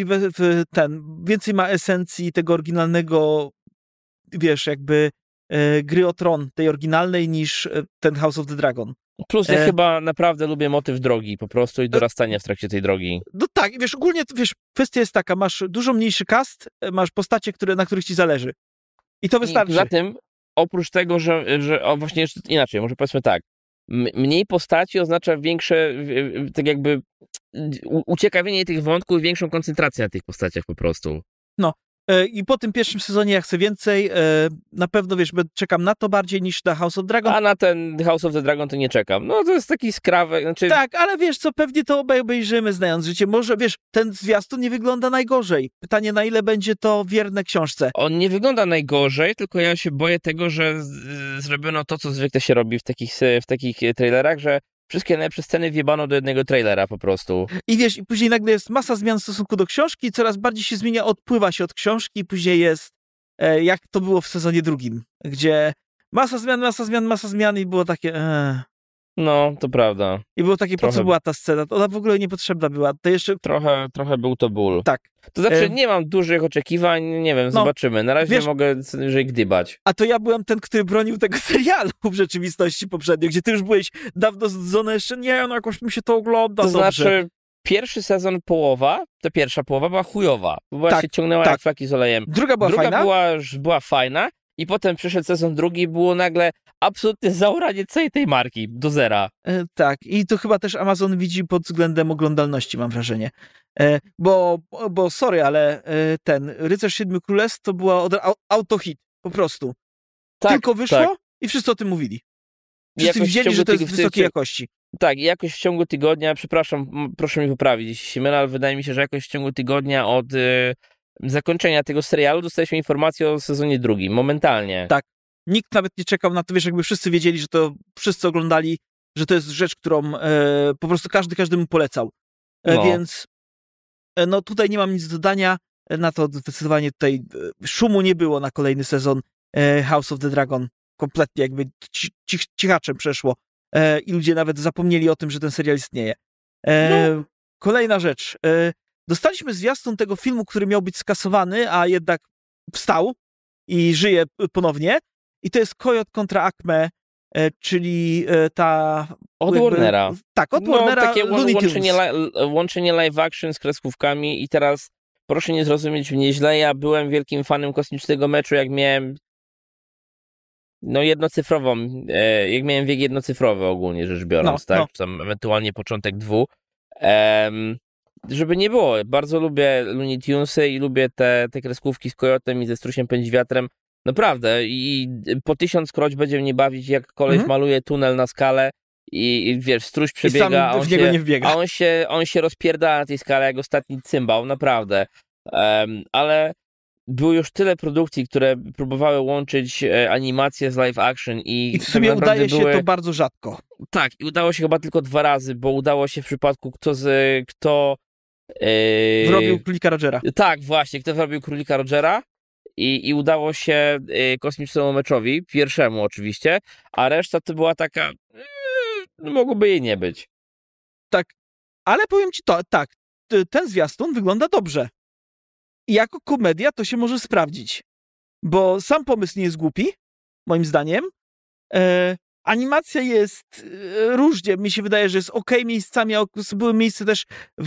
więcej ma esencji tego oryginalnego, wiesz, jakby gry o tron, tej oryginalnej, niż ten House of the Dragon. Plus ja chyba naprawdę lubię motyw drogi po prostu i dorastania w trakcie tej drogi. No tak, wiesz, ogólnie, wiesz, kwestia jest taka, masz dużo mniejszy cast, masz postacie, na których ci zależy. I to wystarczy. I poza tym, oprócz tego, że właśnie jeszcze inaczej, może powiedzmy tak, mniej postaci oznacza większe, tak jakby uciekawienie tych wątków i większą koncentrację na tych postaciach po prostu. No. I po tym pierwszym sezonie ja chcę więcej. Na pewno, wiesz, czekam na to bardziej niż na House of Dragon. A na ten House of the Dragon to nie czekam. No to jest taki skrawek. Znaczy... Tak, ale wiesz co, pewnie to obaj obejrzymy, znając życie. Może, wiesz, ten zwiastun nie wygląda najgorzej. Pytanie, na ile będzie to wierne książce. On nie wygląda najgorzej, tylko ja się boję tego, że zrobiono to, co zwykle się robi w takich trailerach, że wszystkie najlepsze sceny wjebano do jednego trailera po prostu. I wiesz, i później nagle jest masa zmian w stosunku do książki, coraz bardziej się zmienia, odpływa się od książki, i później jest jak to było w sezonie 2, gdzie masa zmian i było takie... No, to prawda. I było takie, po co była ta scena? Ona w ogóle niepotrzebna była. To jeszcze... Trochę był to ból. Tak. To znaczy, nie mam dużych oczekiwań, nie wiem, zobaczymy. Na razie mogę gdybać. A to ja byłem ten, który bronił tego serialu w rzeczywistości poprzednio, gdzie ty już byłeś dawno znudzony, jeszcze no jakoś mi się to ogląda to dobrze. Znaczy, pierwszy sezon ta pierwsza połowa była chujowa, bo się ciągnęła jak flaki z olejem. Druga fajna? była fajna i potem przyszedł sezon 2 i było nagle absolutnie zaoranie całej tej marki do zera. Tak, i to chyba też Amazon widzi pod względem oglądalności, mam wrażenie. Bo sorry, ale ten Rycerz Siedmiu Królestw to była autohit, po prostu. Tak, tylko wyszło i wszyscy o tym mówili. Wszyscy widzieli, że to jest wysokiej jakości. Tak, jakoś w ciągu tygodnia, przepraszam, proszę mi poprawić, jeśli się mylę, ale wydaje mi się, że jakoś w ciągu tygodnia od zakończenia tego serialu dostaliśmy informację o sezonie 2, momentalnie. Tak, nikt nawet nie czekał na to, wiesz, jakby wszyscy wiedzieli, że to wszyscy oglądali, że to jest rzecz, którą po prostu każdemu polecał. Więc no tutaj nie mam nic do dodania, na to zdecydowanie tutaj szumu nie było na kolejny sezon House of the Dragon. Kompletnie jakby cichaczem przeszło i ludzie nawet zapomnieli o tym, że ten serial istnieje. Kolejna rzecz. Dostaliśmy zwiastun tego filmu, który miał być skasowany, a jednak wstał i żyje ponownie. I to jest Coyote kontra Acme, czyli ta Od Warnera. Tak, od Warnera. Takie łączenie live action z kreskówkami i teraz proszę nie zrozumieć mnie źle, ja byłem wielkim fanem Kosmicznego Meczu, jak miałem jak miałem wiek jednocyfrowy ogólnie rzecz biorąc, tak? Czy tam ewentualnie początek 2. Żeby nie było, bardzo lubię Looney Tunesy i lubię te kreskówki z Kojotem i ze Strusiem Pędzi Wiatrem. Naprawdę. I po 1000 kroć będzie mnie bawić, jak koleś maluje tunel na skale i wiesz, struś przebiega, a on się rozpierdala na tej skale jak ostatni cymbał, naprawdę. Ale było już tyle produkcji, które próbowały łączyć animację z live action i w sumie udaje się to bardzo rzadko. Tak, i udało się chyba tylko 2 razy, bo udało się w przypadku kto wrobił Królika Rogera. Tak, właśnie, kto wrobił Królika Rogera i udało się Kosmicznemu Meczowi, pierwszemu oczywiście, a reszta to była taka mogłoby jej nie być. Tak, ale powiem ci to, tak, ten zwiastun wygląda dobrze. I jako komedia to się może sprawdzić. Bo sam pomysł nie jest głupi, moim zdaniem. Animacja jest różnie, mi się wydaje, że jest okej miejscami, były miejsca też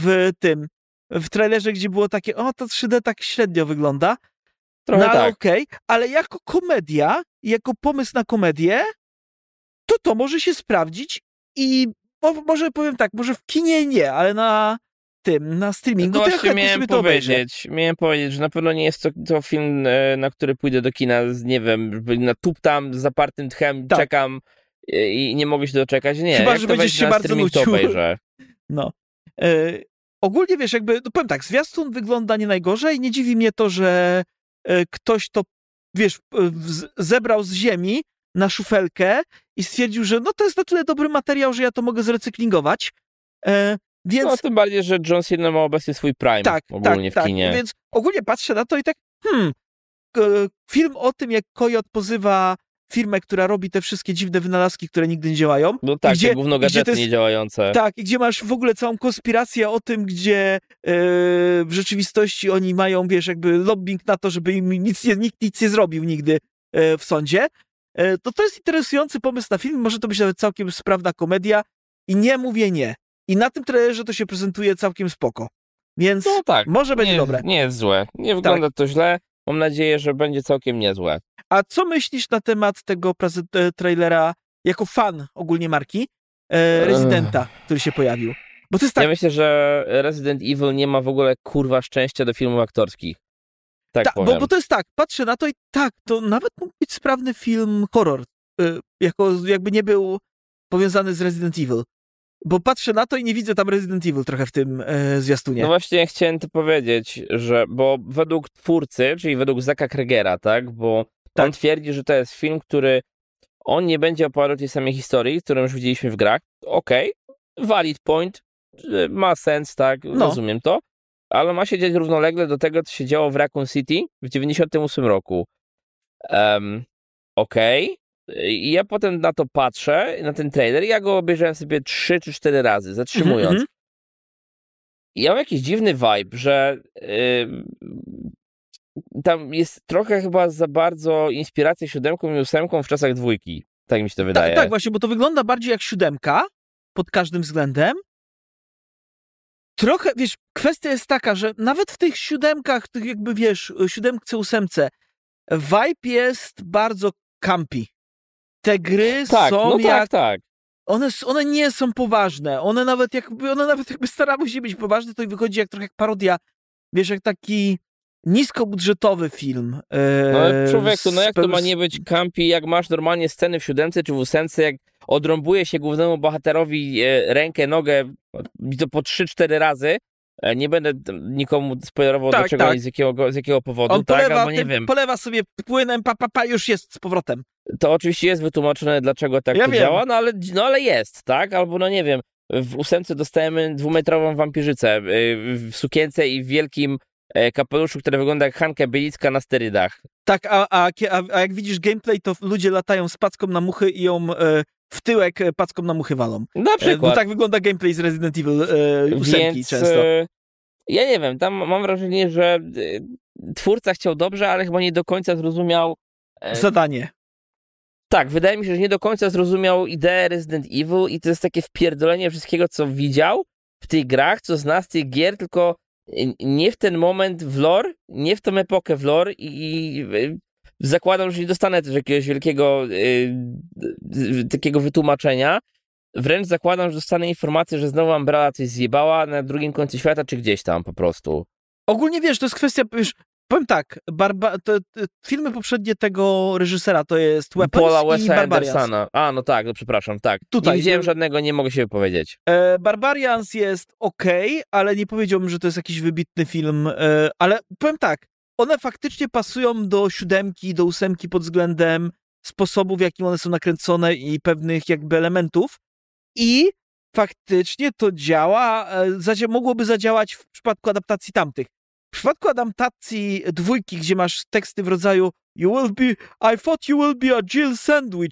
w trailerze, gdzie było takie, to 3D tak średnio wygląda. Trochę ale tak. okej, ale jako komedia, jako pomysł na komedię, to może się sprawdzić i może powiem tak, może w kinie nie, ale na streamingu no to ja chętnie miałem sobie to obejrzę. Miałem powiedzieć, że na pewno nie jest to film, na który pójdę do kina, nie wiem, na tuptam z zapartym tchem, czekam i nie mogę się doczekać. Nie, chyba, że będziesz się bardzo nudził. To obejrzę. No. Ogólnie wiesz, powiem tak, zwiastun wygląda nie najgorzej, nie dziwi mnie to, że ktoś to, wiesz, zebrał z ziemi na szufelkę i stwierdził, że to jest na tyle dobry materiał, że ja to mogę zrecyklingować. Więc... No, tym bardziej, że John Cena ma obecnie swój prime ogólnie w kinie. Więc ogólnie patrzę na to i tak, film o tym, jak Kojot pozywa firmę, która robi te wszystkie dziwne wynalazki, które nigdy nie działają. No tak, te gówno gadżety niedziałające. Tak, i gdzie masz w ogóle całą konspirację o tym, gdzie w rzeczywistości oni mają, wiesz, jakby lobbying na to, żeby im nikt nic nie zrobił nigdy w sądzie. To jest interesujący pomysł na film, może to być nawet całkiem sprawna komedia i nie mówię nie. I na tym trailerze to się prezentuje całkiem spoko. Więc może będzie dobre. Nie jest złe. Nie wygląda to źle. Mam nadzieję, że będzie całkiem niezłe. A co myślisz na temat tego trailera jako fan ogólnie marki Residenta, który się pojawił? Bo to jest tak... Ja myślę, że Resident Evil nie ma w ogóle kurwa szczęścia do filmów aktorskich. Tak powiem. Bo to jest tak, patrzę na to i to nawet mógł być sprawny film horror. Jakby nie był powiązany z Resident Evil. Bo patrzę na to i nie widzę tam Resident Evil trochę w tym zwiastunie. No właśnie chciałem to powiedzieć, że bo według twórcy, czyli według Zacka Krygera, tak, bo on twierdzi, że to jest film, który on nie będzie opowiadał tej samej historii, którą już widzieliśmy w grach. Okej, valid point, ma sens, tak, rozumiem to, ale ma się dziać równolegle do tego, co się działo w Raccoon City w 98 roku. I ja potem na to patrzę, na ten trailer, ja go obejrzałem sobie 3 czy 4 razy, zatrzymując. I ja mam jakiś dziwny vibe, że tam jest trochę chyba za bardzo inspiracja 7 i 8 w czasach 2. Tak mi się to wydaje. Tak, właśnie, bo to wygląda bardziej jak 7 pod każdym względem. Trochę, wiesz, kwestia jest taka, że nawet w tych 7, tych jakby, wiesz, 7, 8, vibe jest bardzo campy. Te gry są tak. One nie są poważne. One nawet jakby starały się być poważne, to i wychodzi trochę jak parodia. Wiesz, jak taki niskobudżetowy film. No człowieku, jak to ma nie być campy, jak masz normalnie sceny w 7 czy w 8, jak odrąbuje się głównemu bohaterowi rękę, nogę to po 3-4 razy. Nie będę nikomu spoilerował dlaczego ani z jakiego powodu. On polewa, albo nie wiem. Polewa sobie płynem, już jest z powrotem. To oczywiście jest wytłumaczone, dlaczego tak to działa, ale jest, tak? Albo nie wiem, w 8 dostajemy 2-metrową wampirzycę w sukience i w wielkim kapeluszu, który wygląda jak Hanka Bielicka na sterydach. Tak, a jak widzisz gameplay, to ludzie latają z packą na muchy i ją w tyłek packą na muchy walą. Na przykład. Bo tak wygląda gameplay z Resident Evil 8 często. Ja nie wiem, tam mam wrażenie, że twórca chciał dobrze, ale chyba nie do końca zrozumiał zadanie. Tak, wydaje mi się, że nie do końca zrozumiał ideę Resident Evil i to jest takie wpierdolenie wszystkiego, co widział w tych grach, co zna z tych gier, tylko nie w ten moment w lore, nie w tą epokę w lore i zakładam, że nie dostanę też jakiegoś wielkiego takiego wytłumaczenia. Wręcz zakładam, że dostanę informację, że znowu Umbrella coś zjebała na drugim końcu świata, czy gdzieś tam po prostu. Ogólnie wiesz, to jest kwestia, wiesz, powiem tak, filmy poprzednie tego reżysera to jest Weapons Paula i Wesa Barbarians. Andersona. A, no tak, no przepraszam, tak. Tutaj, nie widziałem żadnego, nie mogę się wypowiedzieć. Barbarians jest okej, ale nie powiedziałbym, że to jest jakiś wybitny film, ale powiem tak, one faktycznie pasują do 7, do 8 pod względem sposobu, w jakim one są nakręcone i pewnych jakby elementów i faktycznie to działa, mogłoby zadziałać w przypadku adaptacji tamtych. W przypadku adaptacji 2, gdzie masz teksty w rodzaju I thought you will be a Jill sandwich,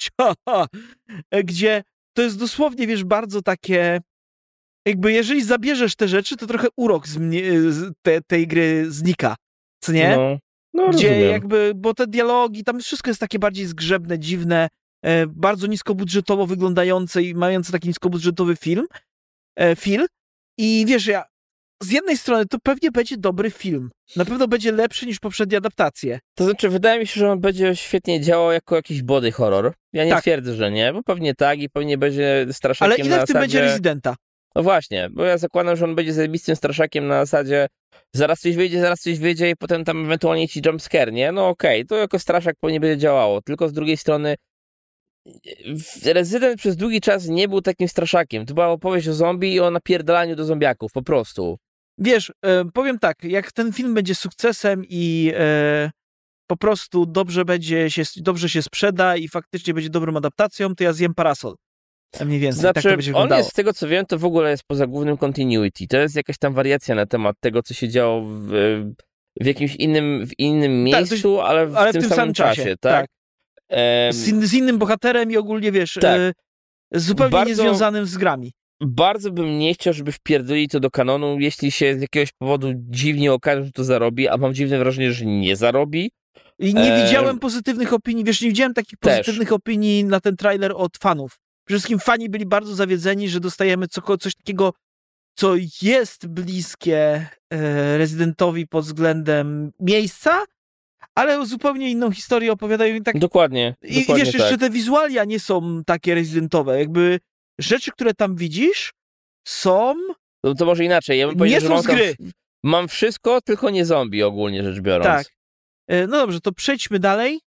gdzie to jest dosłownie, wiesz, bardzo takie jakby jeżeli zabierzesz te rzeczy, to trochę urok tej gry znika, co nie? No gdzie rozumiem. jakby, bo te dialogi, tam wszystko jest takie bardziej zgrzebne, dziwne, bardzo niskobudżetowo wyglądające i mające taki niskobudżetowy film. I wiesz, z jednej strony to pewnie będzie dobry film. Na pewno będzie lepszy niż poprzednie adaptacje. To znaczy, wydaje mi się, że on będzie świetnie działał jako jakiś body horror. Ja nie twierdzę, że nie, bo pewnie tak i pewnie będzie straszakiem ale ile na w tym zasadzie... będzie Residenta? No właśnie, bo ja zakładam, że on będzie zajebistym straszakiem na zasadzie zaraz coś wyjdzie i potem tam ewentualnie ci jumpscare, nie? No okej, to jako straszak pewnie będzie działało. Tylko z drugiej strony Resident przez długi czas nie był takim straszakiem. To była opowieść o zombie i o napierdalaniu do zombiaków, po prostu. Wiesz, powiem tak, jak ten film będzie sukcesem i po prostu dobrze się sprzeda i faktycznie będzie dobrą adaptacją, to ja zjem Parasol. Mniej więcej, znaczy, tak to będzie wyglądało. On jest, z tego co wiem, to w ogóle jest poza głównym continuity. To jest jakaś tam wariacja na temat tego, co się działo w jakimś innym miejscu, ale w tym samym czasie, tak? Z innym bohaterem i ogólnie, wiesz, zupełnie niezwiązanym z grami. Bardzo bym nie chciał, żeby wpierdolili to do kanonu, jeśli się z jakiegoś powodu dziwnie okaże, że to zarobi, a mam dziwne wrażenie, że nie zarobi. I nie widziałem pozytywnych opinii, wiesz, nie widziałem takich pozytywnych opinii na ten trailer od fanów. Przede wszystkim fani byli bardzo zawiedzeni, że dostajemy coś takiego, co jest bliskie Residentowi pod względem miejsca, ale zupełnie inną historię opowiadają. I tak... Dokładnie. I wiesz, jeszcze te wizualia nie są takie rezydentowe. Jakby rzeczy, które tam widzisz, są... No to może inaczej. Ja bym powiedział, nie są z gry. Mam wszystko, tylko nie zombie ogólnie rzecz biorąc. Tak. No dobrze, to przejdźmy dalej,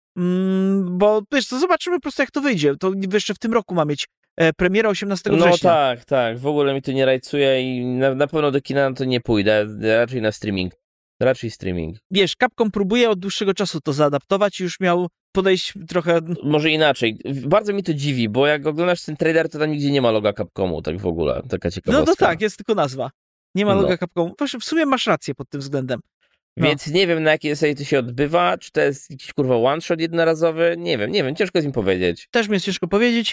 bo wiesz, to zobaczymy po prostu jak to wyjdzie. To jeszcze w tym roku ma mieć premiera 18 września. No tak. W ogóle mi to nie rajcuje i na pewno do kina to nie pójdę. Raczej na streaming. Raczej streaming. Wiesz, Capcom próbuje od dłuższego czasu to zaadaptować i już miał podejść trochę... Może inaczej. Bardzo mi to dziwi, bo jak oglądasz ten trailer, to tam nigdzie nie ma loga Capcomu, tak w ogóle. Taka ciekawostka. No to tak, jest tylko nazwa. Nie ma loga Capcomu. W sumie masz rację pod tym względem. Więc nie wiem, na jakiej zasadzie to się odbywa, czy to jest jakiś kurwa one-shot jednorazowy, nie wiem, ciężko z nim powiedzieć. Też mi jest ciężko powiedzieć.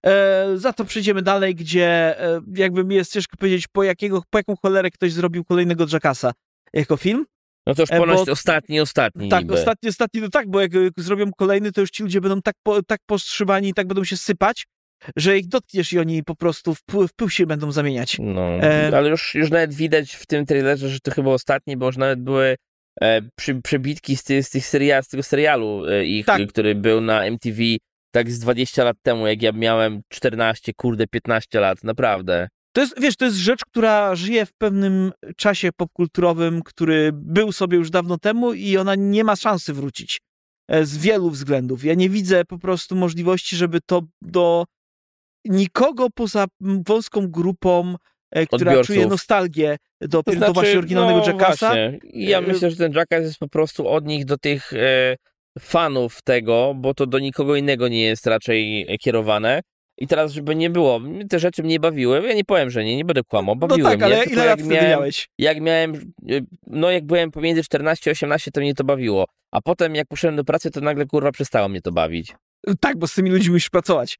Za to przejdziemy dalej, gdzie jakby mi jest ciężko powiedzieć, po jaką cholerę ktoś zrobił kolejnego Jackassa jako film. No to już ponoć ostatni Tak, niby. ostatni, no tak, bo jak zrobią kolejny, to już ci ludzie będą tak posztrzywani i tak będą się sypać, że ich dotkniesz i oni po prostu w pył się będą zamieniać. No, ale już nawet widać w tym trailerze, że to chyba ostatni, bo już nawet były przebitki z tego serialu, który był na MTV tak z 20 lat temu, jak ja miałem 14, 15 lat, naprawdę. To jest, wiesz, to jest rzecz, która żyje w pewnym czasie popkulturowym, który był sobie już dawno temu i ona nie ma szansy wrócić. Z wielu względów. Ja nie widzę po prostu możliwości, żeby to do nikogo poza wąską grupą, która odbiorców. Czuje nostalgię do właśnie oryginalnego Jackassa. Właśnie. Ja myślę, że ten Jackass jest po prostu od nich do tych fanów tego, bo to do nikogo innego nie jest raczej kierowane. I teraz, żeby nie było, te rzeczy mnie bawiły, ja nie powiem, że nie będę kłamał, bawiły no tak, mnie. Ale ile lat wtedy miałeś? Jak byłem pomiędzy 14 a 18, to mnie to bawiło. A potem, jak poszedłem do pracy, to nagle, kurwa, przestało mnie to bawić. Tak, bo z tymi ludźmi musisz pracować.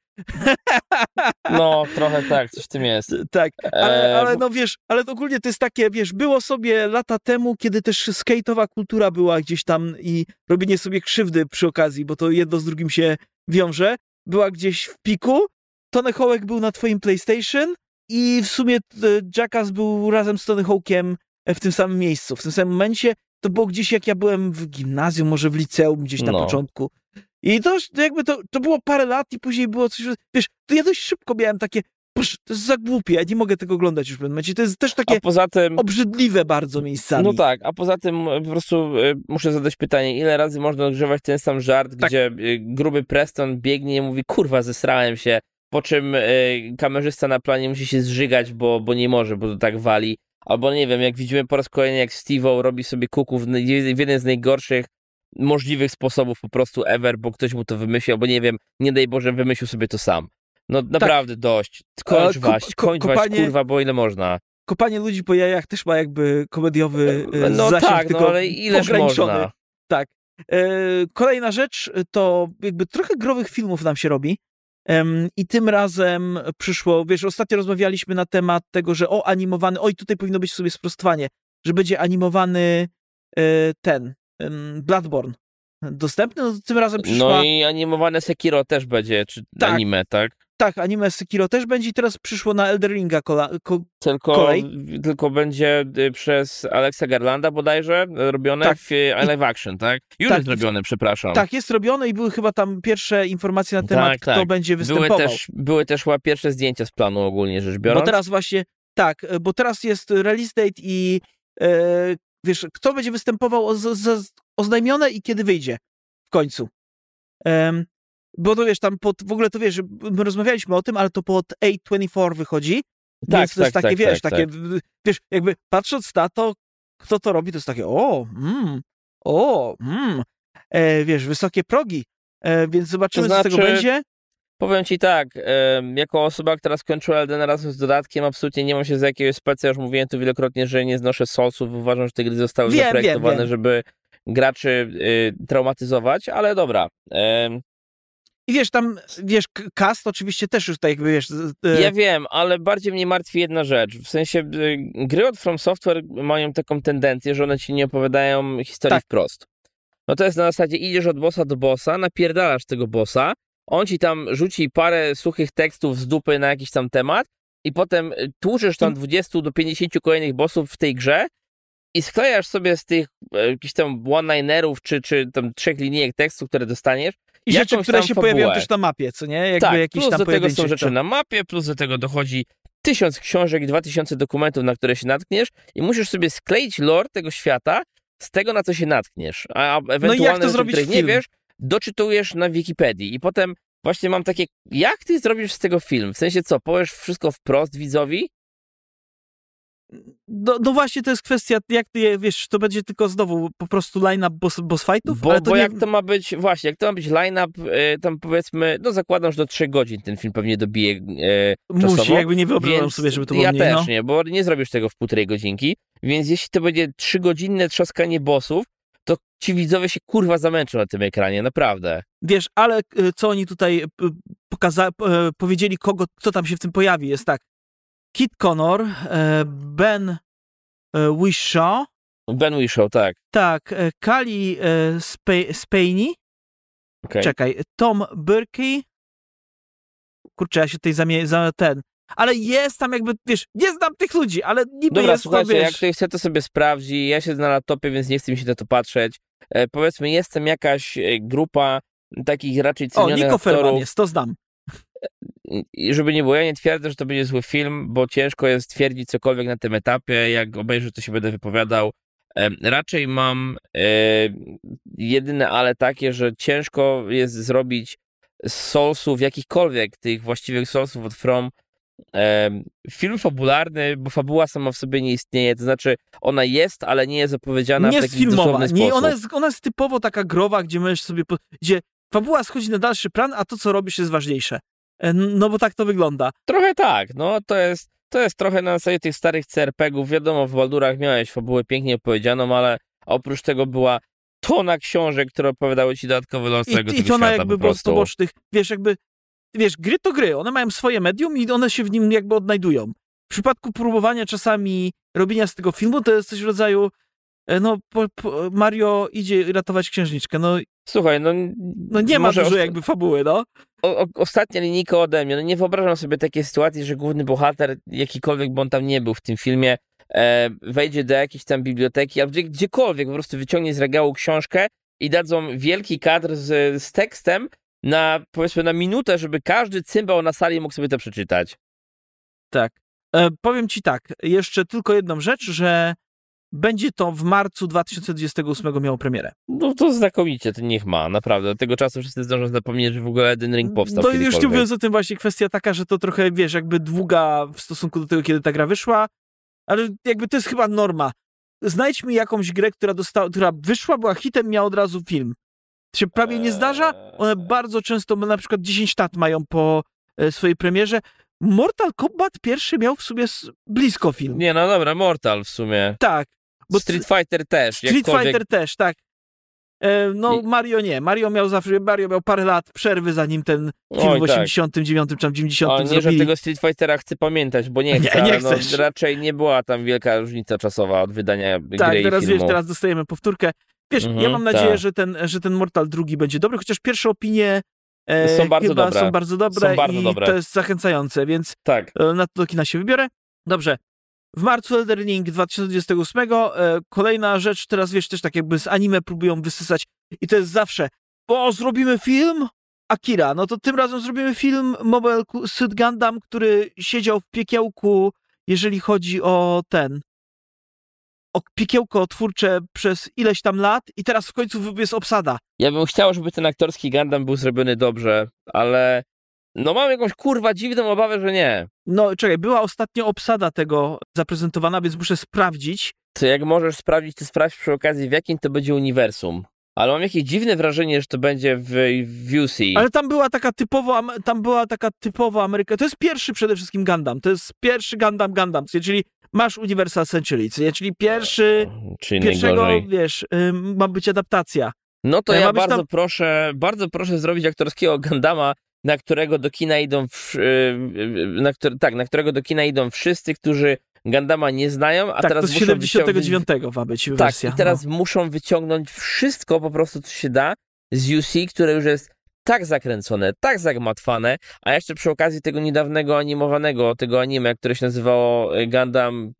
No, trochę tak, coś w tym jest. Tak, ale no wiesz, ale ogólnie to jest takie, wiesz, było sobie lata temu, kiedy też skate'owa kultura była gdzieś tam i robienie sobie krzywdy przy okazji, bo to jedno z drugim się wiąże. była gdzieś w piku, Tony Hawk był na twoim PlayStation i w sumie Jackass był razem z Tony Hawkiem w tym samym miejscu, w tym samym momencie. To było gdzieś, jak ja byłem w gimnazjum, może w liceum, gdzieś na początku. I to jakby to było parę lat i później było coś, wiesz, to ja dość szybko miałem takie, to jest za głupie, ja nie mogę tego oglądać już w pewnym momencie. To jest też takie obrzydliwe bardzo miejscami. No tak, a poza tym po prostu muszę zadać pytanie, ile razy można odgrzewać ten sam żart, gdzie gruby Preston biegnie i mówi, kurwa, zesrałem się, po czym kamerzysta na planie musi się zżygać, bo nie może, bo to tak wali. Albo nie wiem, jak widzimy po raz kolejny, jak Steve-O robi sobie kuku w jeden z najgorszych możliwych sposobów po prostu ever, bo ktoś mu to wymyślił, albo nie wiem, nie daj Boże, wymyślił sobie to sam. No naprawdę dość. Kończ waść, kurwa, bo ile można. Kopanie ludzi po jajach też ma jakby komediowy zasięg, tak, tylko ale ileż można. Tak. Kolejna rzecz to jakby trochę growych filmów nam się robi. I tym razem przyszło, wiesz, ostatnio rozmawialiśmy na temat tego, że animowany, tutaj powinno być sobie sprostowanie, że będzie animowany Bloodborne dostępny, no tym razem przyszła... No i animowane Sekiro też będzie, czy anime, tak? Tak, anime Sekiro też będzie i teraz przyszło na Elden Ringa Tylko będzie przez Alexa Garlanda bodajże robione w live action, tak? Już jest robione, przepraszam. Tak, jest robione i były chyba tam pierwsze informacje na temat, kto będzie występował. Były też chyba pierwsze zdjęcia z planu ogólnie rzecz biorąc. Bo teraz właśnie, bo teraz jest release date i wiesz, kto będzie występował oznajmione i kiedy wyjdzie w końcu. Bo to wiesz, tam w ogóle to wiesz, my rozmawialiśmy o tym, ale to pod A24 wychodzi, więc to jest takie, wiesz, jakby patrząc na to, kto to robi, to jest takie wiesz, wysokie progi, więc zobaczymy, co z tego będzie. Powiem ci tak, jako osoba, która skończyła Elden razem z dodatkiem, absolutnie nie mam się za jakiegoś specja, już mówiłem tu wielokrotnie, że nie znoszę Soulsów, uważam, że te gry zostały zaprojektowane, żeby graczy traumatyzować, ale dobra. I wiesz, cast oczywiście też już tak jakby, wiesz... Ja wiem, ale bardziej mnie martwi jedna rzecz. W sensie gry od From Software mają taką tendencję, że one ci nie opowiadają historii wprost. No to jest na zasadzie, idziesz od bossa do bossa, napierdalasz tego bossa, on ci tam rzuci parę suchych tekstów z dupy na jakiś tam temat i potem tłuczysz tam 20 do 50 kolejnych bossów w tej grze i sklejasz sobie z tych jakichś tam one-linerów czy tam 3 linijek tekstu, które dostaniesz, i rzeczy, które się pojawiają też na mapie, co nie? Jakby jakieś plus tam do tego są rzeczy na mapie, plus do tego dochodzi 1000 książek i 2000 dokumentów, na które się natkniesz i musisz sobie skleić lore tego świata z tego, na co się natkniesz. A ewentualne rzeczy, których nie wiesz, doczytujesz na Wikipedii. I potem właśnie mam takie, jak ty zrobisz z tego film? W sensie co, powiesz wszystko wprost widzowi? No właśnie, to jest kwestia, jak ty, wiesz, to będzie tylko znowu po prostu line-up boss fightów? Bo jak to ma być, właśnie, jak to ma być line-up, tam powiedzmy, no zakładam, że do 3 godzin ten film pewnie dobije czasowo. Musi, jakby nie wyobrażam sobie, żeby to było mniej. Ja też nie, bo nie zrobisz tego w 1,5 godzinki, więc jeśli to będzie 3-godzinne trzaskanie bossów, to ci widzowie się kurwa zamęczą na tym ekranie, naprawdę. Wiesz, ale co oni tutaj powiedzieli, kto tam się w tym pojawi, jest tak. Kit Connor, Ben Whishaw. Ben Whishaw, tak. Tak, Kali Spiney. Okay. Czekaj, Tom Burkey. Kurczę, ja się tutaj ale jest tam jakby, wiesz, nie znam tych ludzi, ale niby dobra, jest słuchajcie, to, wiesz... jak ktoś chce, to sobie sprawdzi. Ja siedzę na laptopie, więc nie chcę mi się na to patrzeć. Powiedzmy, jestem jakaś grupa takich raczej cenionych Nico aktorów. Ferman jest, to znam. I żeby nie było, ja nie twierdzę, że to będzie zły film, bo ciężko jest twierdzić cokolwiek na tym etapie. Jak obejrzę, to się będę wypowiadał. Raczej mam jedyne ale takie, że ciężko jest zrobić z Soulsów, jakichkolwiek tych właściwych Soulsów od From film fabularny, bo fabuła sama w sobie nie istnieje, to znaczy ona jest, ale nie jest opowiedziana w taki dosłowny sposób. Ona jest typowo taka growa, gdzie możesz sobie, gdzie fabuła schodzi na dalszy plan, a to, co robisz, jest ważniejsze. No bo tak to wygląda. Trochę tak, no to jest trochę na zasadzie tych starych CRPG-ów. Wiadomo, w Baldurach miałeś fabułę pięknie opowiedzianą, ale oprócz tego była tona książek, które opowiadały ci dodatkowy los całego tego świata. I tona jakby pobocznych, wiesz, gry to gry, one mają swoje medium i one się w nim jakby odnajdują. W przypadku próbowania czasami robienia z tego filmu, to jest coś w rodzaju Mario idzie ratować księżniczkę, Słuchaj, nie ma dużo jakby fabuły, no. ostatnia linijka ode mnie. No nie wyobrażam sobie takiej sytuacji, że główny bohater, jakikolwiek by on tam nie był w tym filmie, wejdzie do jakiejś tam biblioteki, albo gdziekolwiek, po prostu wyciągnie z regału książkę i dadzą wielki kadr z tekstem na, powiedzmy, na minutę, żeby każdy cymbał na sali mógł sobie to przeczytać. Tak. Powiem ci tak, jeszcze tylko jedną rzecz, że będzie to w marcu 2028 miało premierę. No to znakomicie, to niech ma, naprawdę. Od tego czasu wszyscy zdążą zapomnieć, że w ogóle Elden Ring powstał. To już nie mówiąc o tym, właśnie kwestia taka, że to trochę, wiesz, jakby długa w stosunku do tego, kiedy ta gra wyszła, ale jakby to jest chyba norma. Znajdź mi jakąś grę, która wyszła, była hitem, miała od razu film. To się prawie nie zdarza. One bardzo często, na przykład 10 lat mają po swojej premierze. Mortal Kombat pierwszy miał w sumie blisko film. Nie, no dobra, Mortal w sumie. Tak. Bo Street Fighter też. Fighter też, tak. Mario nie. Mario miał parę lat przerwy, zanim ten film w 89 czy 90 zrobili. Nie, że tego Street Fightera chcę pamiętać, bo nie chcę, nie no, raczej nie była tam wielka różnica czasowa od wydania gry tak, i teraz filmu. Wiesz, teraz dostajemy powtórkę. Wiesz, ja mam nadzieję, że ten Mortal 2 będzie dobry, chociaż pierwsze opinie są bardzo dobre. Są bardzo dobre i to jest zachęcające, więc tak. Na to do kina się wybiorę. Dobrze. W marcu Elden Ring 2028. Kolejna rzecz, teraz wiesz, też tak jakby z anime próbują wysysać i to jest zawsze, bo zrobimy film Akira, no to tym razem zrobimy film Mobile Suit Gundam, który siedział w piekiełku, jeżeli chodzi o piekiełko twórcze przez ileś tam lat i teraz w końcu jest obsada. Ja bym chciał, żeby ten aktorski Gundam był zrobiony dobrze, ale no mam jakąś dziwną obawę, że nie. No czekaj, była ostatnio obsada tego zaprezentowana, więc muszę sprawdzić. To jak możesz sprawdzić, to sprawdź przy okazji, w jakim to będzie uniwersum. Ale mam jakieś dziwne wrażenie, że to będzie w UC. Ale tam była taka typowa Ameryka. To jest pierwszy przede wszystkim Gundam. To jest pierwszy Gundam, czyli masz Universal Century, czyli pierwszego, wiesz, ma być adaptacja. No to ja bardzo proszę zrobić aktorskiego Gundama, na którego do kina idą na którego do kina idą wszyscy, którzy Gundama nie znają, a tak, teraz to z 79 ma być wersja. Tak, i teraz muszą wyciągnąć wszystko po prostu, co się da z UC, które już jest tak zakręcone, tak zagmatwane, a jeszcze przy okazji tego niedawnego animowanego, tego anime, które się nazywało Gundam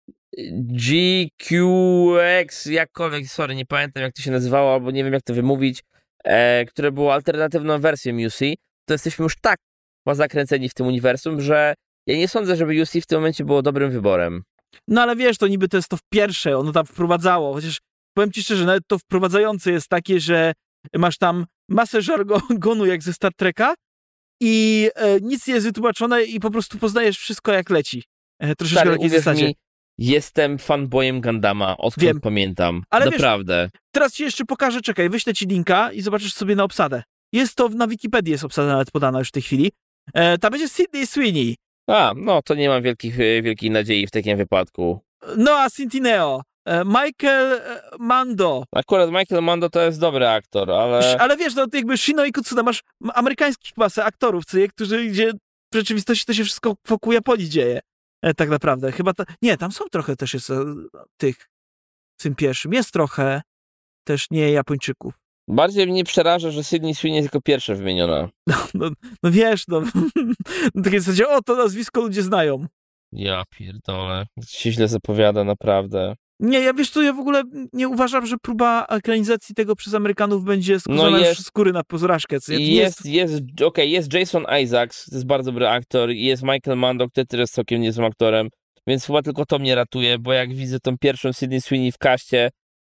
GQX, jakkolwiek, sorry, nie pamiętam jak to się nazywało, albo nie wiem jak to wymówić, które było alternatywną wersją UC, to jesteśmy już tak zakręceni w tym uniwersum, że ja nie sądzę, żeby UC w tym momencie było dobrym wyborem. No ale wiesz, to niby to jest to pierwsze, ono tam wprowadzało, chociaż powiem ci szczerze, nawet to wprowadzające jest takie, że masz tam masę żargonu jak ze Star Treka i nic nie jest wytłumaczone i po prostu poznajesz wszystko jak leci. Troszeczkę na takiej zasadzie. Jestem fanboyem Gundama, odkąd pamiętam. Ale naprawdę. Wiesz, teraz ci jeszcze pokażę, czekaj, wyślę ci linka i zobaczysz sobie na obsadę. Jest to, na Wikipedii jest obsada nawet podana już w tej chwili. Tam będzie Sydney Sweeney. No to nie mam wielkiej nadziei w takim wypadku. Noah Centineo, Michael Mando. Akurat Michael Mando to jest dobry aktor, ale... Ale wiesz, no jakby Shino i Kutsuda, masz amerykańskich klasę aktorów, gdzie w rzeczywistości to się wszystko wokół Japonii dzieje. Tak naprawdę. Chyba nie, tam są trochę też jest tych w tym pierwszym. Jest trochę też nie Japończyków. Bardziej mnie przeraża, że Sydney Sweeney jest jako pierwsza wymieniona. No wiesz, w takiej zasadzie, to nazwisko ludzie znają. Ja pierdolę. Się źle zapowiada, naprawdę. Nie, ja w ogóle nie uważam, że próba ekranizacji tego przez Amerykanów będzie skazana już skóry na porażkę. Jest Jason Isaacs, to jest bardzo dobry aktor, i jest Michael Mando, który też jest całkiem niezłym aktorem, więc chyba tylko to mnie ratuje, bo jak widzę tą pierwszą Sydney Sweeney w kaście,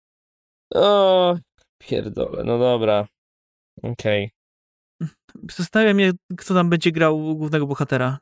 pierdolę, no dobra. Okej. Zastanawiam mnie, kto tam będzie grał głównego bohatera.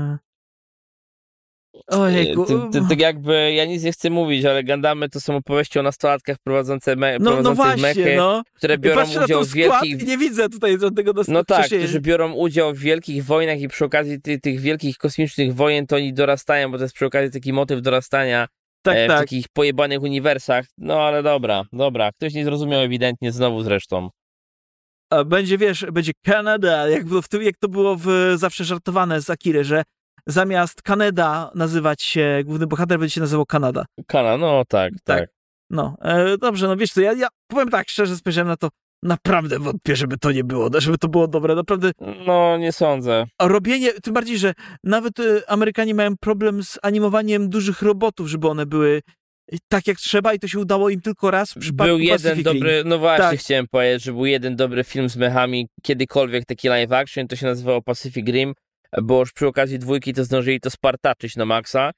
Ojejku. Tak jakby, ja nic nie chcę mówić, ale Gundamy to są opowieści o nastolatkach prowadzących mechy, które biorą udział w wielkich... I nie widzę tutaj żadnego No tak, którzy biorą udział w wielkich wojnach i przy okazji tych wielkich kosmicznych wojen to oni dorastają, bo to jest przy okazji taki motyw dorastania w takich pojebanych uniwersach. No ale dobra. Ktoś nie zrozumiał ewidentnie, znowu zresztą. Będzie Kanada, jak to było zawsze żartowane z Akiry, że zamiast Kaneda nazywać się, główny bohater będzie się nazywał Kanada. No tak. No, dobrze, no wiesz co, ja powiem tak, szczerze spojrzałem na to, naprawdę wątpię, żeby to nie było, żeby to było dobre, naprawdę. No, nie sądzę. A robienie, tym bardziej, że nawet Amerykanie mają problem z animowaniem dużych robotów, żeby one były tak jak trzeba i to się udało im tylko raz w przypadku Był jeden Pacific dobry, Rim. no właśnie Tak. chciałem powiedzieć, że był jeden dobry film z mechami, kiedykolwiek taki live action, to się nazywało Pacific Rim, bo już przy okazji 2 to zdążyli to spartaczyć na maksa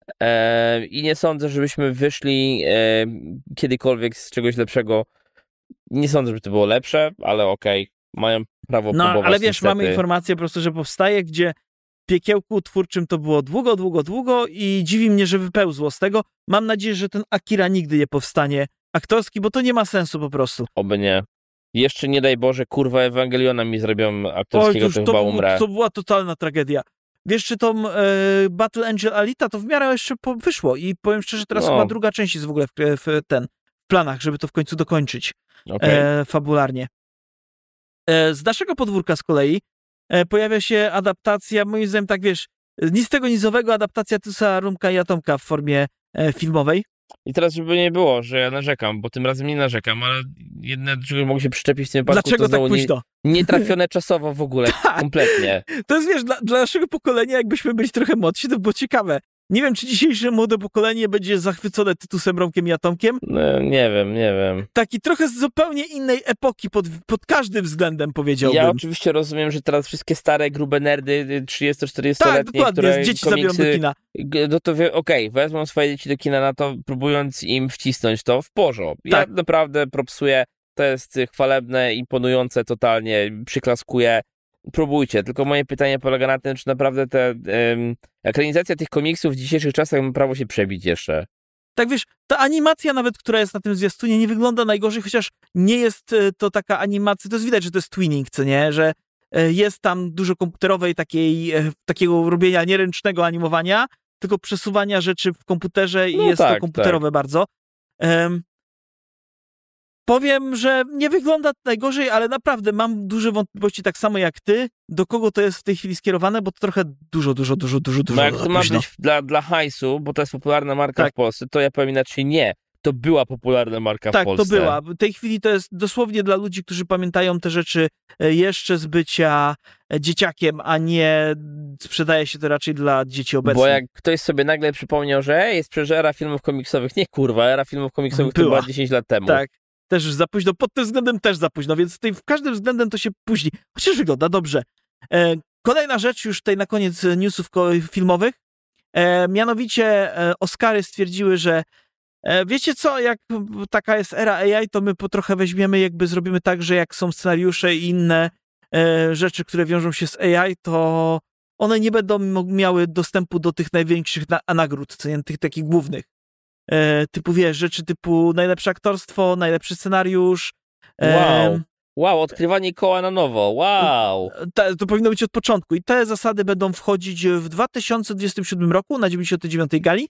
i nie sądzę, żebyśmy wyszli kiedykolwiek z czegoś lepszego. Nie sądzę, żeby to było lepsze, ale okej, mają prawo próbować. No, ale wiesz, niestety. mamy informację po prostu, że powstaje, gdzie w piekiełku twórczym to było długo i dziwi mnie, że wypełzło z tego. Mam nadzieję, że ten Akira nigdy nie powstanie aktorski, bo to nie ma sensu po prostu. Oby nie. Jeszcze nie daj Boże, kurwa, Ewangeliona mi zrobią aktorskiego, to chyba umrę. To była totalna tragedia. Wiesz, czy tą Battle Angel Alita to w miarę jeszcze wyszło i powiem szczerze, teraz chyba druga część jest w ogóle w planach, żeby to w końcu dokończyć fabularnie. Z naszego podwórka z kolei pojawia się adaptacja, moim zdaniem tak wiesz, nic tego nizowego, adaptacja Tusa, Rumka i Atomka w formie filmowej. I teraz, żeby nie było, że ja narzekam, bo tym razem nie narzekam, ale jedne, do czego mogę się przyczepić w tym wypadku, dlaczego to znowu tak późno? Nietrafione czasowo w ogóle, kompletnie. To jest, wiesz, dla naszego pokolenia, jakbyśmy byli trochę młodsi, to było ciekawe. Nie wiem, czy dzisiejsze młode pokolenie będzie zachwycone Tytusem, Romkiem i Atomkiem. No, nie wiem. Taki trochę z zupełnie innej epoki, pod każdym względem, powiedziałbym. Ja oczywiście rozumiem, że teraz wszystkie stare, grube nerdy, 30-40-letnie, tak, dokładnie, które dzieci komiksy, zabiorą do kina. No to okej, wezmą swoje dzieci do kina na to, próbując im wcisnąć to w porządku. Tak. Ja naprawdę propsuję, to jest chwalebne, imponujące totalnie, przyklaskuję. Próbujcie, tylko moje pytanie polega na tym, czy naprawdę ekranizacja tych komiksów w dzisiejszych czasach ma prawo się przebić jeszcze. Tak wiesz, ta animacja nawet, która jest na tym zwiastunie, nie wygląda najgorzej, chociaż nie jest to taka animacja, to jest widać, że to jest twinning, co nie, że jest tam dużo komputerowej takiego robienia nieręcznego animowania, tylko przesuwania rzeczy w komputerze i jest to komputerowe bardzo. Powiem, że nie wygląda najgorzej, ale naprawdę mam duże wątpliwości, tak samo jak ty, do kogo to jest w tej chwili skierowane, bo to trochę dużo. No jak to ma być dla hajsu, bo to jest popularna marka w Polsce, to ja powiem inaczej nie. To była popularna marka w Polsce. Tak, to była. W tej chwili to jest dosłownie dla ludzi, którzy pamiętają te rzeczy jeszcze z bycia dzieciakiem, a nie sprzedaje się to raczej dla dzieci obecnych. Bo jak ktoś sobie nagle przypomniał, że jest przecież era filmów komiksowych. Nie kurwa, era filmów komiksowych była. To była 10 lat temu. Tak. Też za późno, pod tym względem też za późno, więc w każdym względem to się później. Chociaż wygląda dobrze. Kolejna rzecz już tutaj na koniec newsów filmowych. Mianowicie Oscary stwierdziły, że wiecie co, jak taka jest era AI, to my trochę weźmiemy, jakby zrobimy tak, że jak są scenariusze i inne rzeczy, które wiążą się z AI, to one nie będą miały dostępu do tych największych nagród, tych takich głównych. Typu wiesz, rzeczy typu najlepsze aktorstwo, najlepszy scenariusz. Wow, odkrywanie koła na nowo, wow. To powinno być od początku i te zasady będą wchodzić w 2027 roku na 99. gali,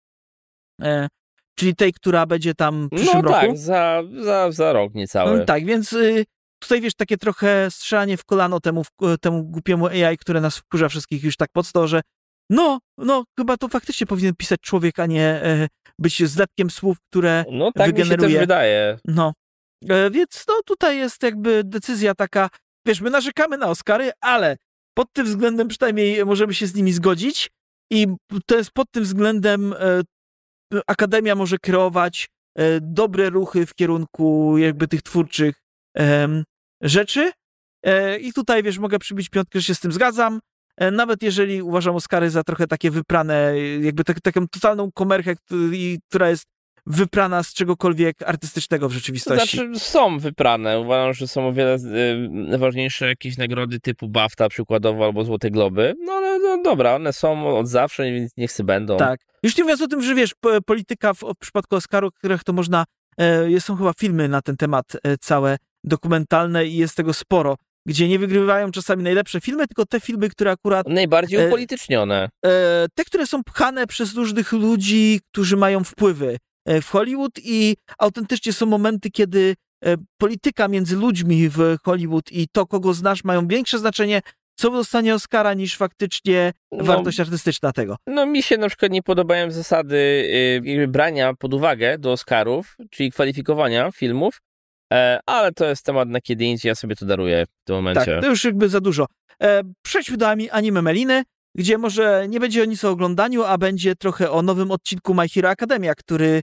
czyli tej, która będzie tam w przyszłym roku. No tak, za rok niecały. Tak, więc tutaj wiesz, takie trochę strzelanie w kolano temu głupiemu AI, które nas wkurza wszystkich już tak pod sto, że no, chyba to faktycznie powinien pisać człowiek, a nie być zlepkiem słów, które no tak wygeneruje. Mi się też wydaje. No, więc no tutaj jest jakby decyzja taka, wiesz, my narzekamy na Oscary, ale pod tym względem przynajmniej możemy się z nimi zgodzić i to jest pod tym względem Akademia może kreować dobre ruchy w kierunku jakby tych twórczych rzeczy i tutaj, wiesz, mogę przybić piątkę, że się z tym zgadzam. Nawet jeżeli uważam Oscary za trochę takie wyprane, jakby taką totalną komerchę, która jest wyprana z czegokolwiek artystycznego w rzeczywistości. To znaczy są wyprane. Uważam, że są o wiele ważniejsze jakieś nagrody typu BAFTA przykładowo albo Złote Globy. No ale no, dobra, one są od zawsze, więc niech sobie będą. Tak. Już nie mówiąc o tym, że wiesz, polityka w przypadku Oscarów, których to można, są chyba filmy na ten temat całe dokumentalne i jest tego sporo, gdzie nie wygrywają czasami najlepsze filmy, tylko te filmy, które akurat... Najbardziej upolitycznione. Te, które są pchane przez różnych ludzi, którzy mają wpływy w Hollywood i autentycznie są momenty, kiedy polityka między ludźmi w Hollywood i to, kogo znasz, mają większe znaczenie, co dostanie Oscara, niż faktycznie wartość artystyczna tego. No mi się na przykład nie podobają zasady jakby brania pod uwagę do Oscarów, czyli kwalifikowania filmów, ale to jest temat na kiedy indziej, ja sobie to daruję w tym momencie. Tak, to już jakby za dużo. Przejdźmy do anime Meliny, gdzie może nie będzie o nic o oglądaniu, a będzie trochę o nowym odcinku My Hero Academia, który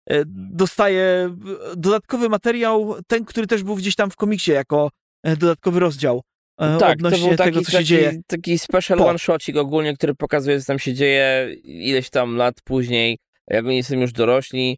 dostaje dodatkowy materiał, ten, który też był gdzieś tam w komiksie jako dodatkowy rozdział. Tak, to był tego, co się dzieje. Taki special one-shotcik ogólnie, który pokazuje, co tam się dzieje ileś tam lat później, jak oni są już dorośli.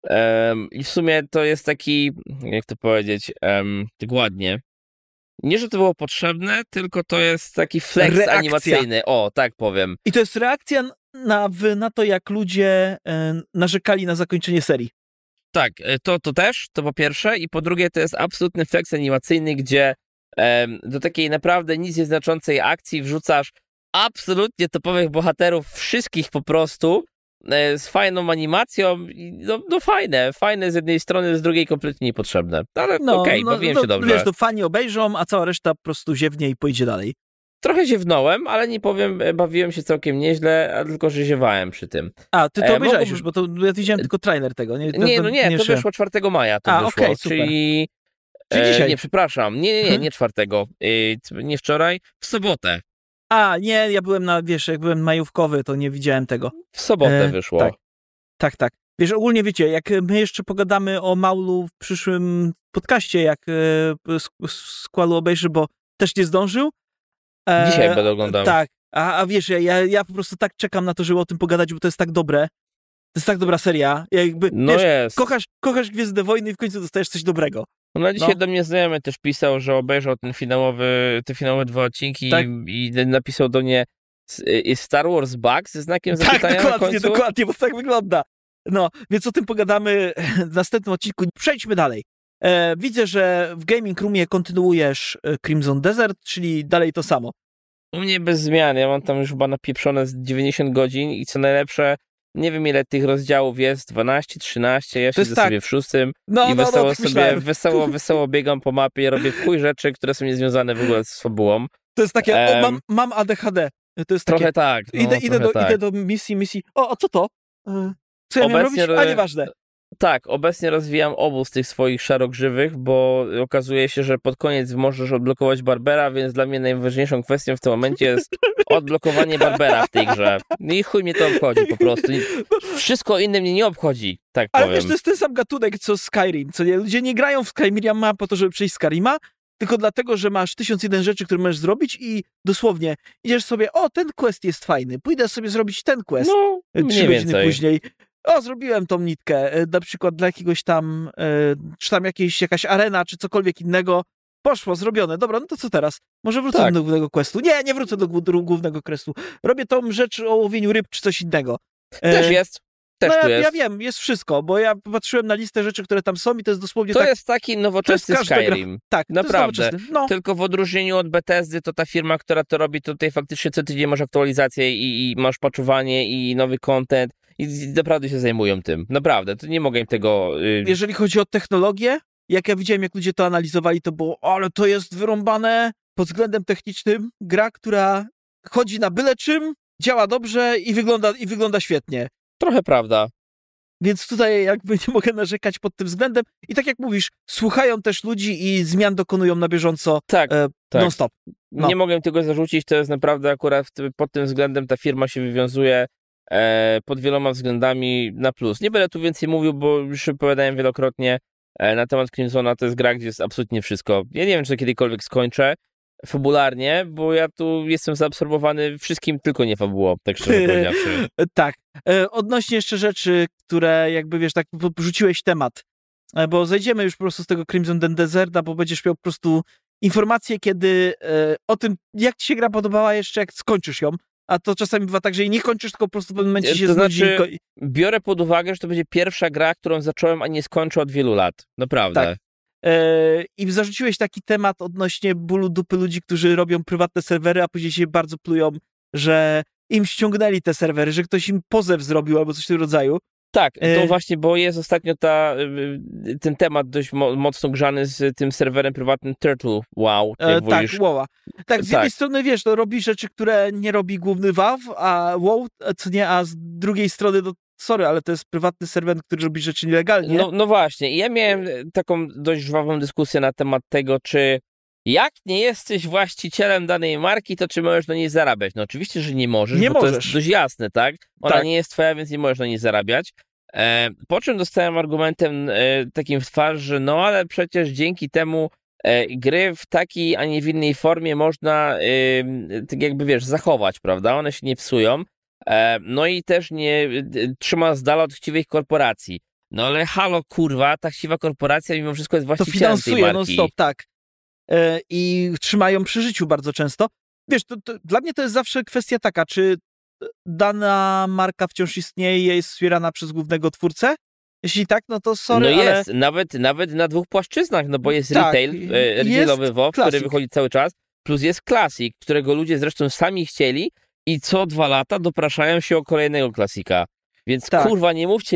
I w sumie to jest taki, jak to powiedzieć, tak ładnie. Nie, że to było potrzebne, tylko to jest taki flex animacyjny. O, tak powiem. I to jest reakcja na to, jak ludzie narzekali na zakończenie serii. Tak, to też, to po pierwsze. I po drugie, to jest absolutny flex animacyjny, gdzie do takiej naprawdę nic nieznaczącej akcji wrzucasz absolutnie topowych bohaterów, wszystkich po prostu, z fajną animacją. No fajne z jednej strony, z drugiej kompletnie niepotrzebne. Ale okej, bawiłem się dobrze. Wiesz, to fani obejrzą, a cała reszta po prostu ziewnie i pójdzie dalej. Trochę ziewnąłem, ale nie powiem, bawiłem się całkiem nieźle, a tylko, że ziewałem przy tym. A, ty to obejrzałeś już, bo to ja widziałem tylko trailer tego. Nie, to wyszło 4 maja, to wyszło, okay, czyli dzisiaj? Nie, przepraszam, nie 4, nie wczoraj, w sobotę. Nie, ja byłem jak byłem majówkowy, to nie widziałem tego. W sobotę wyszło. Tak. Wiesz, ogólnie wiecie, jak my jeszcze pogadamy o Maulu w przyszłym podcaście, jak Squalu obejrzy, bo też nie zdążył. Dzisiaj będę oglądał. Tak, a wiesz, ja po prostu tak czekam na to, żeby o tym pogadać, bo to jest tak dobre. To jest tak dobra seria. Jakby, wiesz, kochasz Gwiezdne Wojny i w końcu dostajesz coś dobrego. No dzisiaj do mnie znajomy też pisał, że obejrzał te finałowe 2 odcinki i napisał do mnie jest Star Wars Bugs ze znakiem zapytania na końcu? Dokładnie, bo tak wygląda. No, więc o tym pogadamy w następnym odcinku. Przejdźmy dalej. Widzę, że w Gaming Roomie kontynuujesz Crimson Desert, czyli dalej to samo. U mnie bez zmian. Ja mam tam już chyba napieprzone z 90 godzin i co najlepsze, nie wiem ile tych rozdziałów jest, 12, 13, ja siedzę sobie w 6 i wesoło biegam po mapie, robię w chuj rzeczy, które są niezwiązane w ogóle z fabułą. To jest takie, mam ADHD. To jest trochę takie, tak. Idę do misji. O, co to? Co ja miałem robić? Nieważne. Tak, obecnie rozwijam obu z tych swoich szarogrzywych, bo okazuje się, że pod koniec możesz odblokować Barbera, więc dla mnie najważniejszą kwestią w tym momencie jest odblokowanie Barbera w tej grze. I chuj mnie to obchodzi po prostu. Wszystko inne mnie nie obchodzi, tak powiem. Ale wiesz, to jest ten sam gatunek co Skyrim, co nie? Ludzie nie grają w Skyrima po to, żeby przejść Skyrima, tylko dlatego, że masz 1001 rzeczy, które możesz zrobić i dosłownie idziesz sobie, ten quest jest fajny, pójdę sobie zrobić ten quest 3 godziny później. Zrobiłem tą nitkę, na przykład dla jakiegoś tam, czy tam jakaś arena, czy cokolwiek innego. Poszło, zrobione. Dobra, no to co teraz? Może wrócę do głównego questu? Nie wrócę do głównego questu. Robię tą rzecz o łowieniu ryb, czy coś innego. Też jest. Ja wiem, jest wszystko, bo ja patrzyłem na listę rzeczy, które tam są i to jest dosłownie To jest taki nowoczesny Skyrim. Tak, naprawdę. Tylko w odróżnieniu od Bethesdy, to ta firma, która to robi, to tutaj faktycznie co tydzień masz aktualizację i masz patchowanie i nowy content. I naprawdę się zajmują tym. Naprawdę, to nie mogę im tego... Jeżeli chodzi o technologię, jak ja widziałem, jak ludzie to analizowali, to było, ale to jest wyrąbane pod względem technicznym. Gra, która chodzi na byle czym, działa dobrze i wygląda świetnie. Trochę prawda. Więc tutaj jakby nie mogę narzekać pod tym względem. I tak jak mówisz, słuchają też ludzi i zmian dokonują na bieżąco non-stop. Nie mogę im tego zarzucić, to jest naprawdę akurat pod tym względem ta firma się wywiązuje pod wieloma względami na plus. Nie będę tu więcej mówił, bo już opowiadałem wielokrotnie na temat Crimsona. To jest gra, gdzie jest absolutnie wszystko. Ja nie wiem, czy to kiedykolwiek skończę fabularnie, bo ja tu jestem zaabsorbowany wszystkim, tylko nie fabułą, tak szczerze powiedziawszy. Tak. Odnośnie jeszcze rzeczy, które jakby wiesz, tak porzuciłeś temat, bo zejdziemy już po prostu z tego Crimson Deserta, bo będziesz miał po prostu informacje, kiedy o tym, jak ci się gra podobała jeszcze, jak skończysz ją. A to czasami bywa tak, że jej nie kończysz, tylko po prostu w pewnym momencie się znudzi. Biorę pod uwagę, że to będzie pierwsza gra, którą zacząłem, a nie skończę od wielu lat. Naprawdę. Tak. I zarzuciłeś taki temat odnośnie bólu dupy ludzi, którzy robią prywatne serwery, a później się bardzo plują, że im ściągnęli te serwery, że ktoś im pozew zrobił albo coś w tym rodzaju. Tak, to właśnie, bo jest ostatnio ten temat dość mocno grzany z tym serwerem prywatnym Turtle WoW. Tak, WoWa. Tak, z jednej strony wiesz, robi rzeczy, które nie robi główny WoW, a WoW, co nie, a z drugiej strony sorry, ale to jest prywatny serwer, który robi rzeczy nielegalnie. No właśnie. I ja miałem taką dość żwawą dyskusję na temat tego, czy jak nie jesteś właścicielem danej marki, to czy możesz na niej zarabiać? No oczywiście, że nie możesz, nie bo możesz. To jest dość jasne, tak? Ona tak. nie jest twoja, więc nie możesz na niej zarabiać. Po czym dostałem argumentem takim w twarz, że no ale przecież dzięki temu gry w takiej, a nie w innej formie można tak jakby, wiesz, zachować, prawda? One się nie psują. No i też nie trzyma z dala od chciwych korporacji. No ale halo, kurwa, ta chciwa korporacja mimo wszystko jest właścicielem tej marki. To finansuje non-stop, tak. I trzymają przy życiu bardzo często. Wiesz, to dla mnie to jest zawsze kwestia taka, czy dana marka wciąż istnieje, jest wspierana przez głównego twórcę? Jeśli tak, no to sorry, no jest, ale... nawet na dwóch płaszczyznach, no bo jest retail, retailowy WoW, który wychodzi cały czas, plus jest Classic, którego ludzie zresztą sami chcieli i co 2 lata dopraszają się o kolejnego klasika. Więc kurwa,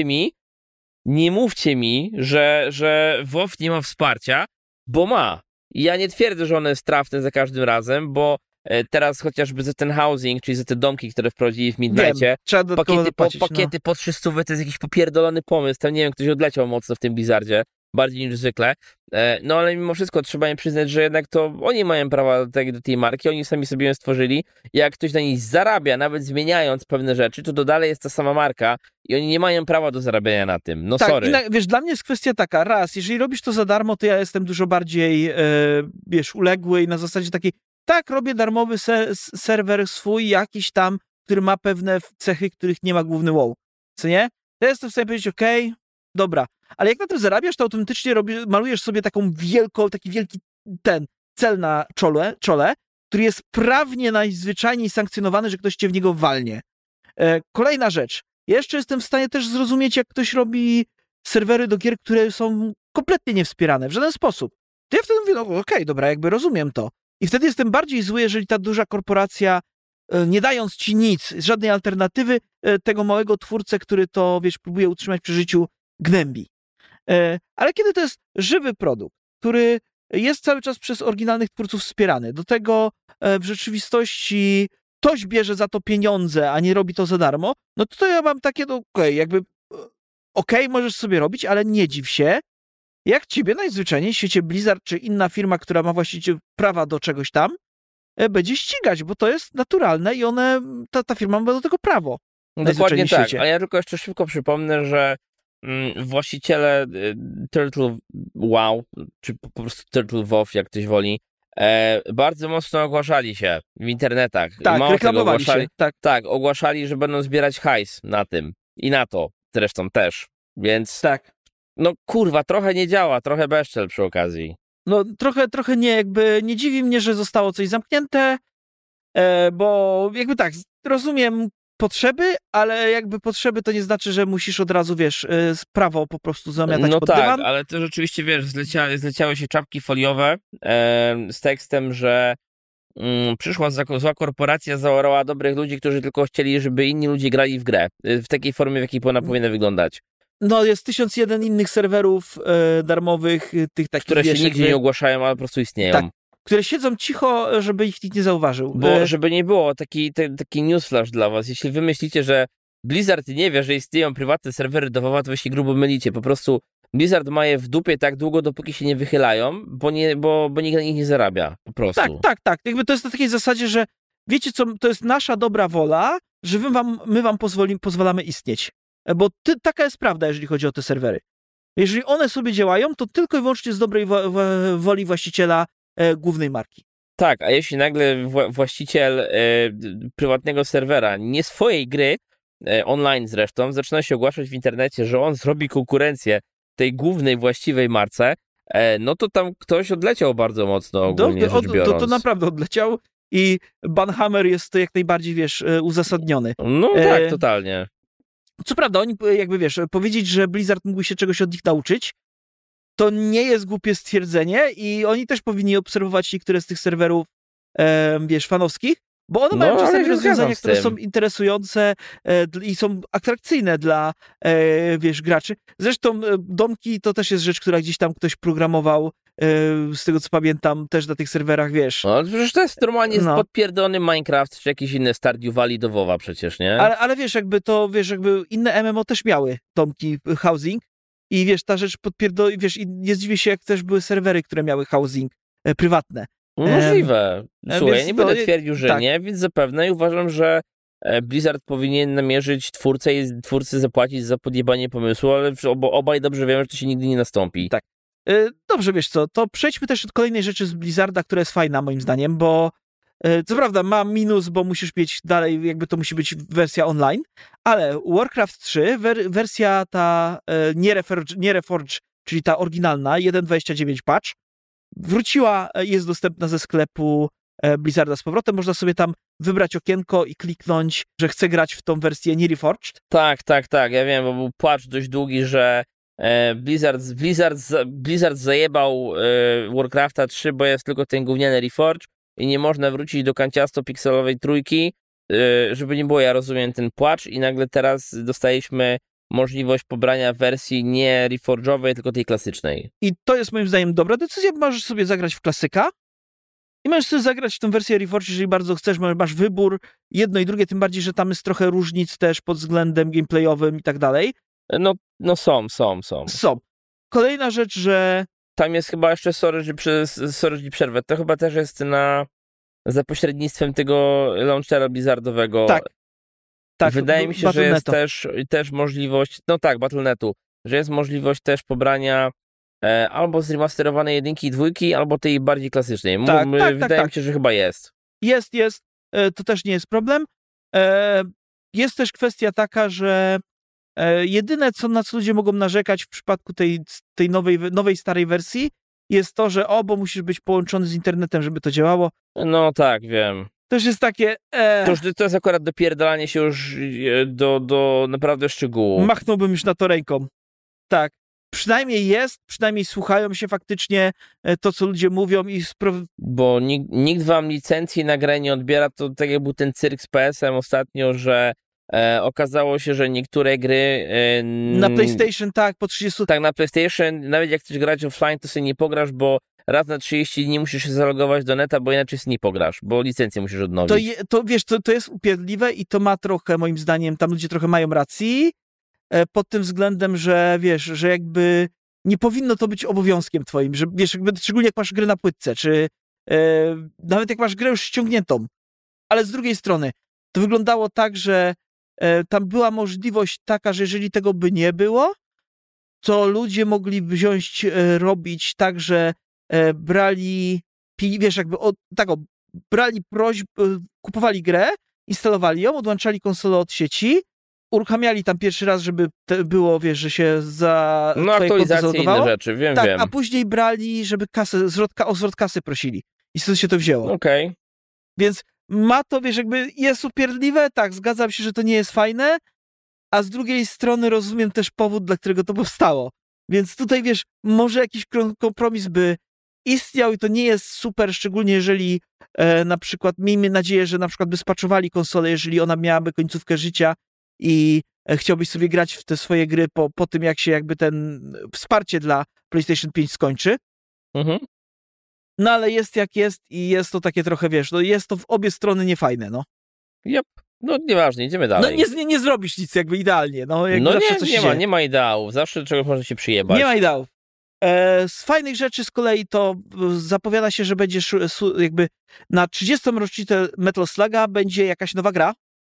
nie mówcie mi, że WoW nie ma wsparcia, bo ma. I ja nie twierdzę, że one jest trafne za każdym razem, bo teraz chociażby za ten housing, czyli za te domki, które wprowadzili w Midnightie, pakiety po 300 to jest jakiś popierdolony pomysł, tam nie wiem, ktoś odleciał mocno w tym Blizzardzie, bardziej niż zwykle, no ale mimo wszystko trzeba im przyznać, że jednak to oni mają prawa do tej marki, oni sami sobie ją stworzyli, jak ktoś na niej zarabia, nawet zmieniając pewne rzeczy, to dalej jest ta sama marka i oni nie mają prawa do zarabiania na tym, no tak, sorry. Wiesz, dla mnie jest kwestia taka, raz, jeżeli robisz to za darmo, to ja jestem dużo bardziej, wiesz, uległy i na zasadzie takiej, tak, robię darmowy serwer swój, jakiś tam, który ma pewne cechy, których nie ma główny WoW, co nie? To jestem w stanie powiedzieć, okej, dobra, ale jak na tym zarabiasz, to automatycznie malujesz sobie taki wielki cel na czole, który jest prawnie najzwyczajniej sankcjonowany, że ktoś cię w niego walnie. Kolejna rzecz. Jeszcze jestem w stanie też zrozumieć, jak ktoś robi serwery do gier, które są kompletnie niewspierane w żaden sposób. To ja wtedy mówię, no okej, dobra, jakby rozumiem to. I wtedy jestem bardziej zły, jeżeli ta duża korporacja, nie dając ci nic, żadnej alternatywy, tego małego twórcę, który to, wiesz, próbuje utrzymać przy życiu, gnębi. Ale kiedy to jest żywy produkt, który jest cały czas przez oryginalnych twórców wspierany, do tego w rzeczywistości ktoś bierze za to pieniądze, a nie robi to za darmo, no to ja mam takie, no okej, możesz sobie robić, ale nie dziw się, jak ciebie najzwyczajniej w świecie Blizzard czy inna firma, która ma właściwie prawa do czegoś tam, będzie ścigać, bo to jest naturalne i ta firma ma do tego prawo. Dokładnie tak, ale ja tylko jeszcze szybko przypomnę, że właściciele Turtle WoW, czy po prostu Turtle WoW, jak ktoś woli, bardzo mocno ogłaszali się w internetach. Tak, reklamowali się. Tak, ogłaszali, że będą zbierać hajs na tym i na to zresztą też, więc no kurwa, trochę nie działa, trochę bezczel przy okazji. No trochę nie, jakby nie dziwi mnie, że zostało coś zamknięte, bo jakby tak, rozumiem potrzeby, ale jakby potrzeby to nie znaczy, że musisz od razu, wiesz, prawo po prostu zamiatać pod dywan. No tak, ale to rzeczywiście, wiesz, zleciały się czapki foliowe z tekstem, że przyszła zła korporacja, zaorała dobrych ludzi, którzy tylko chcieli, żeby inni ludzie grali w grę. W takiej formie, w jakiej ona powinna wyglądać. No, jest 1001 innych serwerów darmowych, tych takich, które się nigdzie nie ogłaszają, ale po prostu istnieją. Tak, które siedzą cicho, żeby ich nikt nie zauważył. Bo żeby nie było, taki newsflash dla was. Jeśli wy myślicie, że Blizzard nie wie, że istnieją prywatne serwery do WoWa, to wy się grubo mylicie. Po prostu Blizzard ma je w dupie tak długo, dopóki się nie wychylają, bo nikt na nich nie zarabia. Po prostu. Tak. Jakby to jest na takiej zasadzie, że wiecie co, to jest nasza dobra wola, że my wam pozwalamy istnieć. Bo taka jest prawda, jeżeli chodzi o te serwery. Jeżeli one sobie działają, to tylko i wyłącznie z dobrej woli właściciela głównej marki. Tak, a jeśli nagle właściciel prywatnego serwera, nie swojej gry, online zresztą, zaczyna się ogłaszać w internecie, że on zrobi konkurencję tej głównej, właściwej marce, no to tam ktoś odleciał bardzo mocno ogólnie rzecz biorąc. To naprawdę odleciał i banhammer jest to jak najbardziej, wiesz, uzasadniony. No tak, totalnie. Co prawda, oni jakby, wiesz, powiedzieć, że Blizzard mógł się czegoś od nich nauczyć, to nie jest głupie stwierdzenie i oni też powinni obserwować niektóre z tych serwerów, wiesz, fanowskich, bo one mają czasami rozwiązania, które są interesujące i są atrakcyjne dla, wiesz, graczy. Zresztą domki to też jest rzecz, która gdzieś tam ktoś programował z tego co pamiętam, też na tych serwerach, wiesz. No, przecież to jest normalnie podpierdolony Minecraft, czy jakieś inne Stardew Valley do WoWa przecież, nie? Ale wiesz, jakby inne MMO też miały domki housing i wiesz, ta rzecz wiesz, i nie zdziwię się, jak też były serwery, które miały housing prywatne. Możliwe. Słuchaj, ja nie będę twierdził, że nie, więc zapewne i uważam, że Blizzard powinien namierzyć twórcę i twórcy zapłacić za podjebanie pomysłu, ale obaj dobrze wiemy, że to się nigdy nie nastąpi. Tak. Dobrze, wiesz co, to przejdźmy też od kolejnej rzeczy z Blizzarda, która jest fajna moim zdaniem, bo co prawda ma minus, bo musisz mieć dalej, jakby to musi być wersja online, ale Warcraft 3, wersja ta nie Reforge, czyli ta oryginalna, 1.29 patch, wróciła, jest dostępna ze sklepu Blizzarda z powrotem. Można sobie tam wybrać okienko i kliknąć, że chce grać w tą wersję nie Reforged. Tak, ja wiem, bo był płacz dość długi, że Blizzard zajebał Warcrafta 3, bo jest tylko ten gówniany Reforge i nie można wrócić do kanciasto-pikselowej trójki, żeby nie było, ja rozumiem ten płacz i nagle teraz dostaliśmy możliwość pobrania wersji nie Reforge'owej, tylko tej klasycznej. I to jest moim zdaniem dobra decyzja, bo możesz sobie zagrać w klasyka i możesz sobie zagrać w tę wersję Reforged, jeżeli bardzo chcesz, masz wybór, jedno i drugie, tym bardziej, że tam jest trochę różnic też pod względem gameplayowym i tak dalej. No są. Kolejna rzecz, że... Tam jest chyba jeszcze, sorry, że przerwę, to chyba też jest za pośrednictwem tego launchera blizzardowego. Tak, wydaje mi się, że jest też możliwość, Battle.netu, że jest możliwość też pobrania albo zremasterowanej 1 i 2, albo tej bardziej klasycznej. Wydaje mi się, że chyba jest. Jest. To też nie jest problem. Jest też kwestia taka, że jedyne, na co ludzie mogą narzekać w przypadku tej nowej, starej wersji, jest to, że bo musisz być połączony z internetem, żeby to działało. No tak, wiem. Też jest takie... To jest akurat dopierdalanie się już do naprawdę szczegółów. Machnąłbym już na to ręką. Tak. Przynajmniej słuchają się faktycznie to, co ludzie mówią i... Bo nikt wam licencji na grę nie odbiera, to tak jak był ten cyrk z PS-em ostatnio, że okazało się, że niektóre gry... na PlayStation, po 30... Tak, na PlayStation, nawet jak chcesz grać offline, to sobie nie pograsz, bo raz na 30 dni musisz się zalogować do neta, bo inaczej nie pograsz, bo licencję musisz odnowić. To jest upierdliwe i to ma trochę, moim zdaniem, tam ludzie trochę mają racji, pod tym względem, że wiesz, że jakby nie powinno to być obowiązkiem twoim, że wiesz, jakby, szczególnie jak masz grę na płytce, czy nawet jak masz grę już ściągniętą, ale z drugiej strony to wyglądało tak, że tam była możliwość taka, że jeżeli tego by nie było, to ludzie mogli wziąć, robić tak, że brali, wiesz, jakby brali kupowali grę, instalowali ją, odłączali konsolę od sieci, uruchamiali tam pierwszy raz, żeby było, wiesz, że się za aktualizacje i inne rzeczy, wiem. A później brali, żeby o zwrot kasy prosili. I stąd się to wzięło. Okej. Więc ma to, wiesz, jakby jest upierdliwe, zgadzam się, że to nie jest fajne, a z drugiej strony rozumiem też powód, dla którego to powstało. Więc tutaj, wiesz, może jakiś kompromis by istniał i to nie jest super, szczególnie jeżeli na przykład, miejmy nadzieję, że na przykład by spaczowali konsolę, jeżeli ona miałaby końcówkę życia i chciałbyś sobie grać w te swoje gry po tym, jak się jakby ten wsparcie dla PlayStation 5 skończy. Mhm. No ale jest jak jest i jest to takie trochę, wiesz, jest to w obie strony niefajne, Yep. Nieważne, idziemy dalej. Nie zrobisz nic jakby idealnie. Nie ma ideałów. Zawsze czegoś może się przyjebać. Nie ma ideałów. Z fajnych rzeczy z kolei to zapowiada się, że będzie jakby na 30. rocznicę Metal Sluga będzie jakaś nowa gra,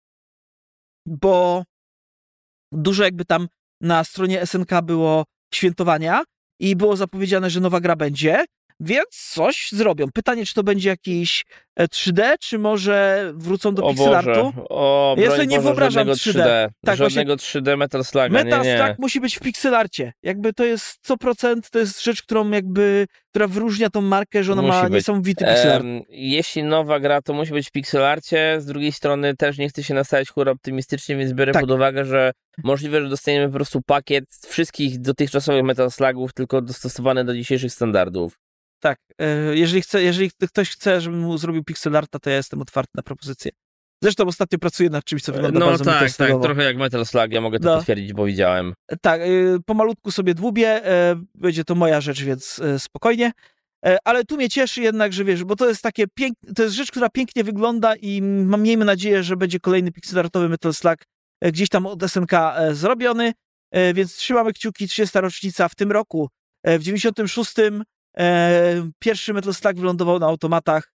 bo dużo jakby tam na stronie SNK było świętowania i było zapowiedziane, że nowa gra będzie, więc coś zrobią. Pytanie, czy to będzie jakiś 3D, czy może wrócą do pixelartu? Ja sobie nie wyobrażam 3D. Żadnego 3D Metal Sluga. Metal Slug musi być w pixelarcie. Jakby to jest 100%, to jest rzecz, która wyróżnia tą markę, że ona ma niesamowity pixelart. Jeśli nowa gra, to musi być w pixelarcie. Z drugiej strony też nie chcę się nastawiać hura optymistycznie, więc biorę pod uwagę, że możliwe, że dostaniemy po prostu pakiet wszystkich dotychczasowych Metal Slugów, tylko dostosowany do dzisiejszych standardów. Tak, jeżeli ktoś chce, żebym mu zrobił pixelarta, to ja jestem otwarty na propozycję. Zresztą ostatnio pracuję nad czymś, co wygląda bardzo Metal Slugowo. Trochę jak Metal Slug, ja mogę to potwierdzić, bo widziałem. Tak, pomalutku sobie dłubię, będzie to moja rzecz, więc spokojnie. Ale tu mnie cieszy jednak, że wiesz, bo to jest takie to jest rzecz, która pięknie wygląda i miejmy nadzieję, że będzie kolejny pixelartowy Metal Slug gdzieś tam od SNK zrobiony, więc trzymamy kciuki, 30. rocznica w tym roku. W 96 pierwszy Metal Slug wylądował na automatach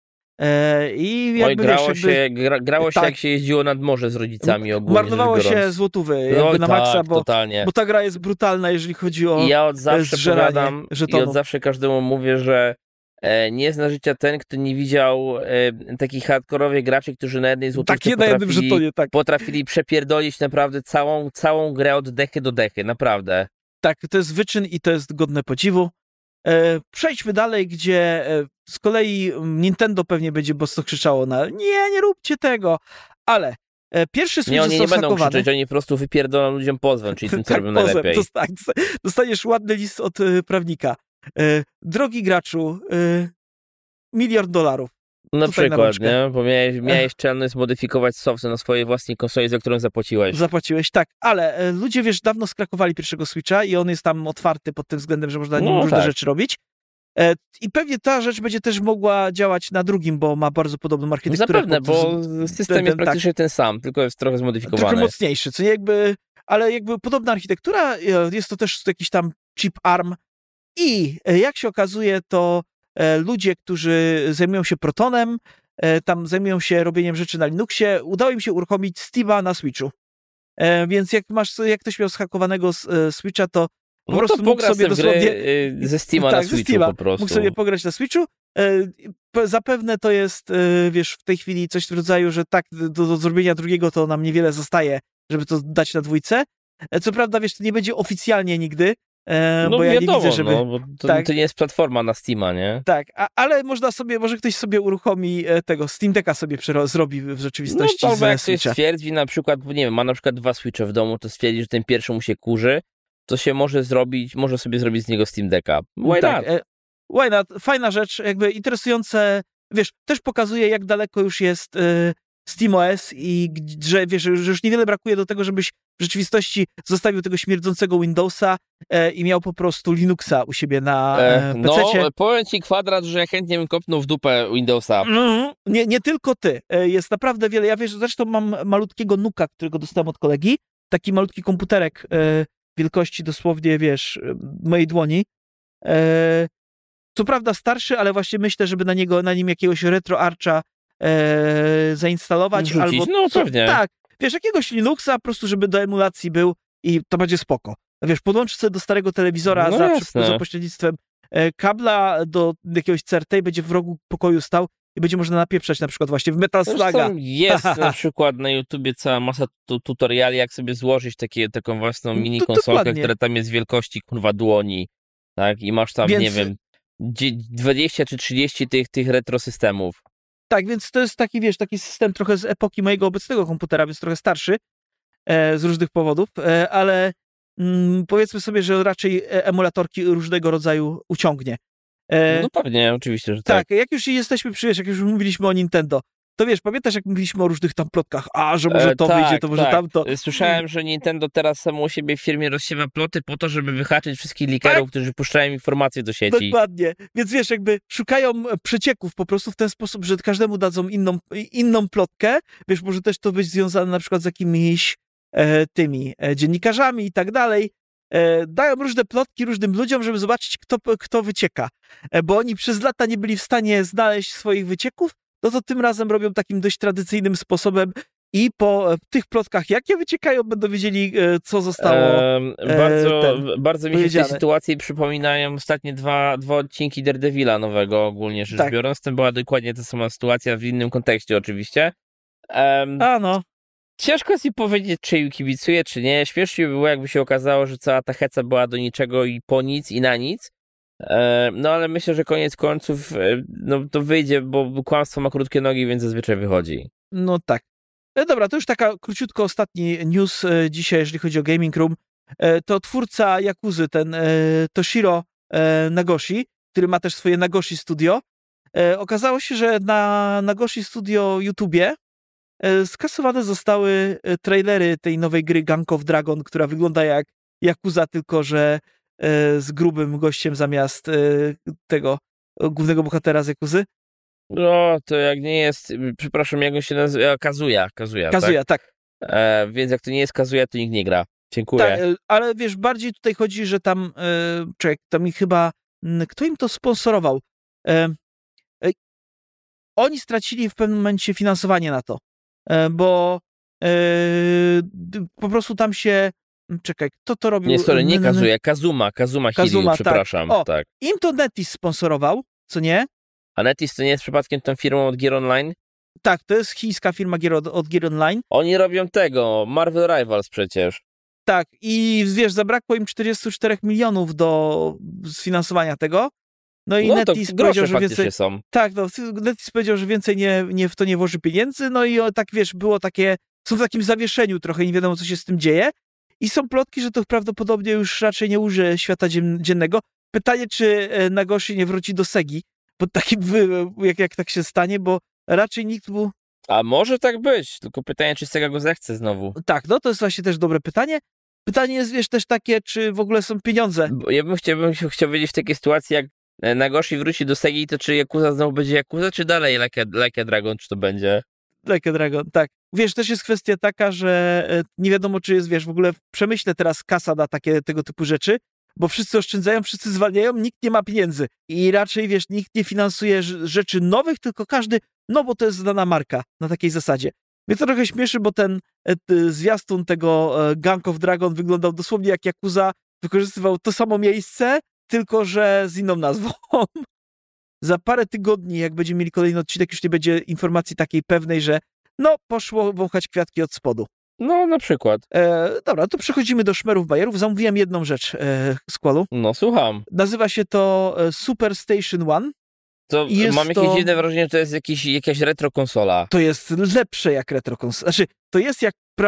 i jakby grało się jak się jeździło nad morze z rodzicami ogólnie. Marnowało się złotówy jakby na maksa, bo ta gra jest brutalna, jeżeli chodzi o ja od zawsze powiadam i od zawsze każdemu mówię, że nie zna życia ten, kto nie widział takich hardkorowych graczy, którzy na jednej złotówce potrafili przepierdolić naprawdę całą grę od dechy do dechy, naprawdę. Tak, to jest wyczyn i to jest godne podziwu. Przejdźmy dalej, gdzie z kolei Nintendo pewnie będzie mocno krzyczało na nie róbcie tego, ale pierwszy Switch oni nie będą krzyczeć, oni po prostu wypierdolą ludziom pozwem, czyli tym, co robią najlepiej. Dostaniesz ładny list od prawnika. Drogi graczu, $1 milion. Na przykład, nie? Bo miałeś czelność zmodyfikować software na swojej własnej konsoli, za którą zapłaciłeś. Zapłaciłeś, tak, ale ludzie, wiesz, dawno skrakowali pierwszego Switcha i on jest tam otwarty pod tym względem, że można nim różne rzeczy robić. I pewnie ta rzecz będzie też mogła działać na drugim, bo ma bardzo podobną architekturę. Zapewne, bo system jest praktycznie ten sam, tylko jest trochę zmodyfikowany. Trochę mocniejszy, co nie ale jakby podobna architektura, jest to też jakiś tam chip ARM i jak się okazuje, to ludzie, którzy zajmują się Protonem, tam zajmują się robieniem rzeczy na Linuxie, udało im się uruchomić Steama na Switchu. Więc jak ktoś miał zhakowanego Switcha, to po prostu mógł sobie dosłownie ze Steama na Switchu po prostu. Mógł sobie pograć na Switchu. Zapewne to jest, wiesz, w tej chwili coś w rodzaju, że tak, do zrobienia drugiego to nam niewiele zostaje, żeby to dać na dwójce. Co prawda, wiesz, to nie będzie oficjalnie nigdy, bo ja wiadomo, nie widzę, żeby... bo to nie jest platforma na Steama, nie? Tak, ale może ktoś sobie uruchomi tego, Steam Decka sobie zrobi w rzeczywistości albo jak ktoś stwierdzi na przykład, nie wiem, ma na przykład 2 Switche w domu, to stwierdzi, że ten pierwszy mu się kurzy, to się może sobie zrobić z niego Steam Decka. Why not? Why not? Fajna rzecz, jakby interesujące, wiesz, też pokazuje, jak daleko już jest SteamOS i że, wiesz, że już niewiele brakuje do tego, żebyś w rzeczywistości zostawił tego śmierdzącego Windowsa i miał po prostu Linuxa u siebie na PC-cie. Powiem ci Kwadrat, że ja chętnie bym kopnął w dupę Windowsa. Nie tylko ty. Jest naprawdę wiele. Ja wiesz, zresztą mam malutkiego Nuka, którego dostałem od kolegi. Taki malutki komputerek wielkości dosłownie, wiesz, mojej dłoni. Co prawda starszy, ale właśnie myślę, żeby na nim jakiegoś RetroArcha zainstalować. Rzucić, pewnie. Tak, wiesz, jakiegoś Linuxa, po prostu, żeby do emulacji był i to będzie spoko. Wiesz, podłączysz sobie do starego telewizora za pośrednictwem kabla do jakiegoś CRT i będzie w rogu pokoju stał i będzie można napieprzać na przykład właśnie w Metal Sluga. Jest na przykład na YouTubie cała masa tutoriali, jak sobie złożyć taką własną mini konsolkę, która tam jest wielkości kurwa dłoni, tak? I masz tam, nie wiem, 20 czy 30 tych retro systemów. Tak, więc to jest taki, wiesz, taki system trochę z epoki mojego obecnego komputera, więc trochę starszy z różnych powodów, ale powiedzmy sobie, że raczej emulatorki różnego rodzaju uciągnie. No pewnie, oczywiście, że tak. Tak, jak już jesteśmy jak już mówiliśmy o Nintendo, to wiesz, pamiętasz, jak mówiliśmy o różnych tam plotkach, że może to wyjdzie, to może tamto. Słyszałem, że Nintendo teraz samo u siebie w firmie rozsiewa ploty po to, żeby wyhaczyć wszystkich likerów, którzy puszczają informacje do sieci. Dokładnie, więc wiesz, jakby szukają przecieków po prostu w ten sposób, że każdemu dadzą inną plotkę, wiesz, może też to być związane na przykład z jakimiś tymi dziennikarzami i tak dalej. Dają różne plotki różnym ludziom, żeby zobaczyć, kto wycieka. Bo oni przez lata nie byli w stanie znaleźć swoich wycieków, no to tym razem robią takim dość tradycyjnym sposobem i po tych plotkach, jakie wyciekają, będą wiedzieli, co zostało bardzo mi się w tej sytuacji przypominają ostatnie dwa odcinki Daredevila nowego, ogólnie rzecz biorąc. To była dokładnie ta sama sytuacja, w innym kontekście oczywiście. Ciężko jest mi powiedzieć, czy jej kibicuję, czy nie. Śmiesznie by było, jakby się okazało, że cała ta heca była do niczego i po nic i na nic. No ale myślę, że koniec końców to wyjdzie, bo kłamstwo ma krótkie nogi, więc zazwyczaj wychodzi. No tak. Dobra, to już taka króciutko ostatni news dzisiaj, jeżeli chodzi o Gaming Room. To twórca Yakuzy, ten Toshiro Nagoshi, który ma też swoje Nagoshi Studio. Okazało się, że na Nagoshi Studio YouTubie skasowane zostały trailery tej nowej gry Gang of Dragon, która wygląda jak Yakuza, tylko że z grubym gościem zamiast tego głównego bohatera z Yakuzy? No, to jak nie jest, przepraszam, jak on się nazywa? Kazuya, tak. Więc jak to nie jest Kazuya, to nikt nie gra. Dziękuję. Tak, ale wiesz, bardziej tutaj chodzi, że tam, tam ich chyba, kto im to sponsorował? Oni stracili w pewnym momencie finansowanie na to, bo po prostu tam się, kto to robił? Nie, sorry, nie Kazuya, Kazuma Hiryu, przepraszam. Tak. Tak. Im to Netis sponsorował, co nie? A Netis to nie jest przypadkiem tą firmą od Gear Online? Tak, to jest chińska firma od Gear Online. Oni robią tego, Marvel Rivals przecież. Tak, i wiesz, zabrakło im 44 milionów do sfinansowania tego. No i Netis powiedział, że więcej. Są. Tak, no, Netis powiedział, że więcej w to nie włoży pieniędzy. No i tak wiesz, było takie. Są w takim zawieszeniu trochę, nie wiadomo, co się z tym dzieje. I są plotki, że to prawdopodobnie już raczej nie użyje świata dziennego. Pytanie, czy Nagoshi nie wróci do Segi, bo taki, jak tak się stanie, bo raczej nikt był. A może tak być, tylko pytanie, czy Sega go zechce znowu. Tak, no to jest właśnie też dobre pytanie. Pytanie jest, wiesz, też takie, czy w ogóle są pieniądze. Bo ja bym chciał wiedzieć w takiej sytuacji, jak Nagoshi wróci do Segi, to czy Yakuza znowu będzie Yakuza, czy dalej Like a Dragon, czy to będzie? Like a Dragon, tak. Wiesz, też jest kwestia taka, że nie wiadomo, czy jest, wiesz, w ogóle w przemyśle teraz kasa da tego typu rzeczy, bo wszyscy oszczędzają, wszyscy zwalniają, nikt nie ma pieniędzy. I raczej, wiesz, nikt nie finansuje rzeczy nowych, tylko każdy, no bo to jest znana marka na takiej zasadzie. Mnie to trochę śmieszy, bo ten zwiastun tego Gang of Dragon wyglądał dosłownie jak Yakuza, wykorzystywał to samo miejsce, tylko że z inną nazwą. Za parę tygodni, jak będziemy mieli kolejny odcinek, już nie będzie informacji takiej pewnej, że no, poszło wąchać kwiatki od spodu. No, na przykład. Dobra, to przechodzimy do szmerów bajerów. Zamówiłem jedną rzecz z Qualu. No, słucham. Nazywa się to Super Station One. To mam jakieś dziwne wrażenie, że to jest jakaś retro konsola. To jest lepsze jak retro konsola. Znaczy, to jest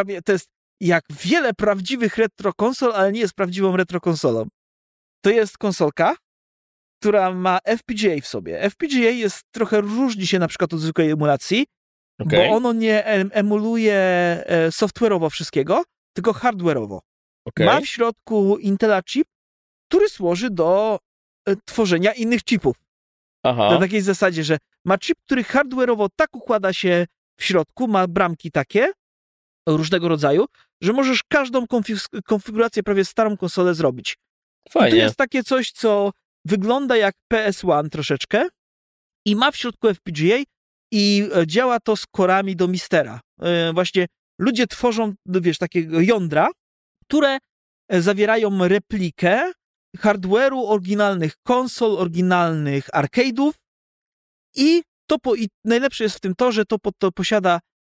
jak wiele prawdziwych retro konsol, ale nie jest prawdziwą retro konsolą. To jest konsolka, która ma FPGA w sobie. FPGA różni się na przykład od zwykłej emulacji, bo ono nie emuluje software'owo wszystkiego, tylko hardware'owo. Ma w środku Intela chip, który służy do tworzenia innych chipów. Aha. Na takiej zasadzie, że ma chip, który hardware'owo tak układa się w środku, ma bramki takie różnego rodzaju, że możesz każdą konfigurację, prawie starą konsolę zrobić. Fajnie. I tu jest takie coś, co wygląda jak PS1 troszeczkę i ma w środku FPGA i działa to z korami do Mistera. Właśnie ludzie tworzą, wiesz, takiego jądra, które zawierają replikę hardware'u oryginalnych konsol, oryginalnych arcade'ów i najlepsze jest w tym to, że to posiada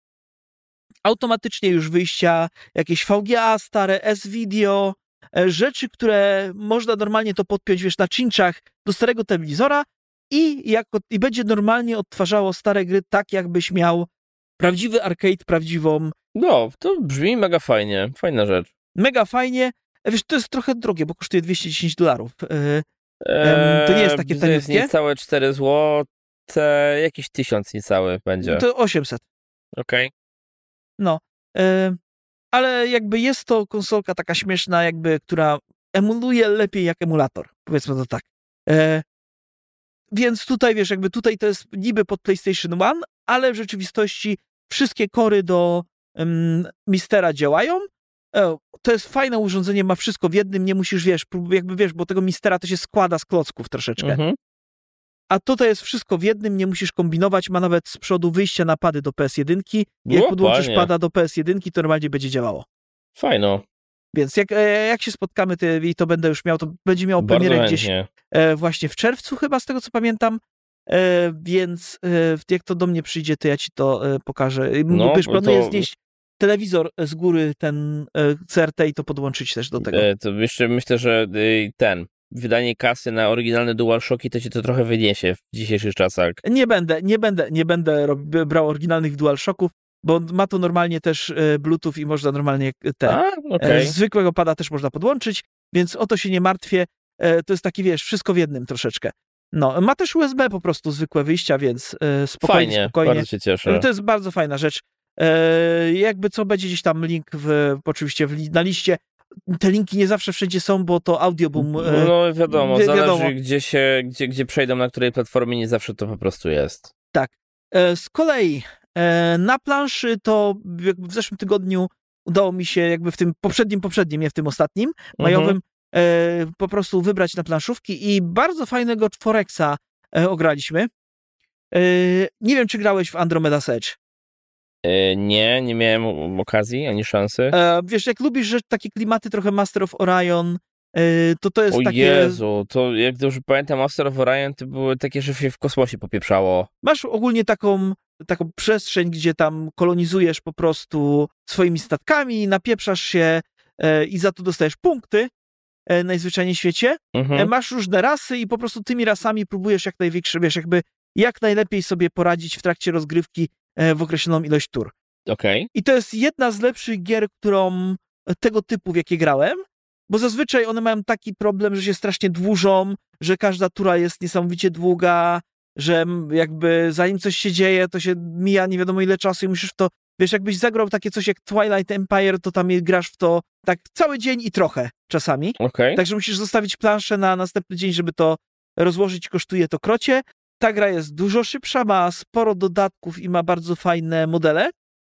automatycznie już wyjścia jakieś VGA stare, S-Video, rzeczy, które można normalnie to podpiąć, wiesz, na czynczach do starego telewizora i będzie normalnie odtwarzało stare gry tak, jakbyś miał prawdziwy arcade, prawdziwą... No, to brzmi mega fajnie. Fajna rzecz. Mega fajnie. Wiesz, to jest trochę drogie, bo kosztuje $210. To nie jest takie taniutkie. To jest niecałe 4 zł, jakieś 1000 niecały będzie. To 800. Okej. No. Ale jakby jest to konsolka taka śmieszna, która emuluje lepiej jak emulator. Powiedzmy to tak. Więc tutaj, wiesz, tutaj to jest niby pod PlayStation 1, ale w rzeczywistości wszystkie kory do Mistera działają. To jest fajne urządzenie, ma wszystko w jednym, nie musisz, wiesz, bo tego Mistera to się składa z klocków troszeczkę. Mhm. A tutaj jest wszystko w jednym, nie musisz kombinować, ma nawet z przodu wyjścia na pady do PS1. Jak podłączysz pada do PS1, to normalnie będzie działało. Fajno. Więc jak się spotkamy i to będę już miał, to będzie miało premierę gdzieś właśnie w czerwcu chyba, z tego co pamiętam. Więc jak to do mnie przyjdzie, to ja ci to pokażę. Planuję znieść telewizor z góry, ten CRT i to podłączyć też do tego. To jeszcze myślę, że wydanie kasy na oryginalne DualShocki to cię to trochę wyniesie w dzisiejszych czasach. Nie będę brał oryginalnych DualShocków, bo ma to normalnie też Bluetooth i można normalnie zwykłego pada też można podłączyć, więc o to się nie martwię. To jest taki, wiesz, wszystko w jednym troszeczkę. No, ma też USB po prostu zwykłe wyjścia, więc spokojnie. Bardzo się cieszę. To jest bardzo fajna rzecz. Jakby co, będzie gdzieś tam link oczywiście na liście. te linki nie zawsze wszędzie są, bo to Audioboom... No wiadomo, zależy gdzie przejdą, na której platformie, nie zawsze to po prostu jest. Tak. Z kolei na planszy to jakby w zeszłym tygodniu udało mi się jakby w tym poprzednim, nie w tym ostatnim, majowym, po prostu wybrać na planszówki i bardzo fajnego Forexa ograliśmy. Nie wiem, czy grałeś w Andromeda's Edge? Nie miałem okazji, ani szansy. Wiesz, jak lubisz że takie klimaty trochę Master of Orion, to jest takie... Jezu, to jak dobrze pamiętam, Master of Orion to były takie, że się w kosmosie popieprzało. Masz ogólnie taką przestrzeń, gdzie tam kolonizujesz po prostu swoimi statkami, napieprzasz się i za to dostajesz punkty najzwyczajniej w świecie. Masz różne rasy i po prostu tymi rasami próbujesz jak największe, wiesz, jakby jak najlepiej sobie poradzić w trakcie rozgrywki w określoną ilość tur. Okay. I to jest jedna z lepszych gier, tego typu, w jakie grałem, bo zazwyczaj one mają taki problem, że się strasznie dłużą, że każda tura jest niesamowicie długa, że jakby zanim coś się dzieje, to się mija nie wiadomo ile czasu i musisz w to, wiesz, jakbyś zagrał takie coś jak Twilight Empire, to tam grasz w to tak cały dzień i trochę czasami. Okay. Także musisz zostawić planszę na następny dzień, żeby to rozłożyć, kosztuje to krocie. Ta gra jest dużo szybsza, ma sporo dodatków i ma bardzo fajne modele.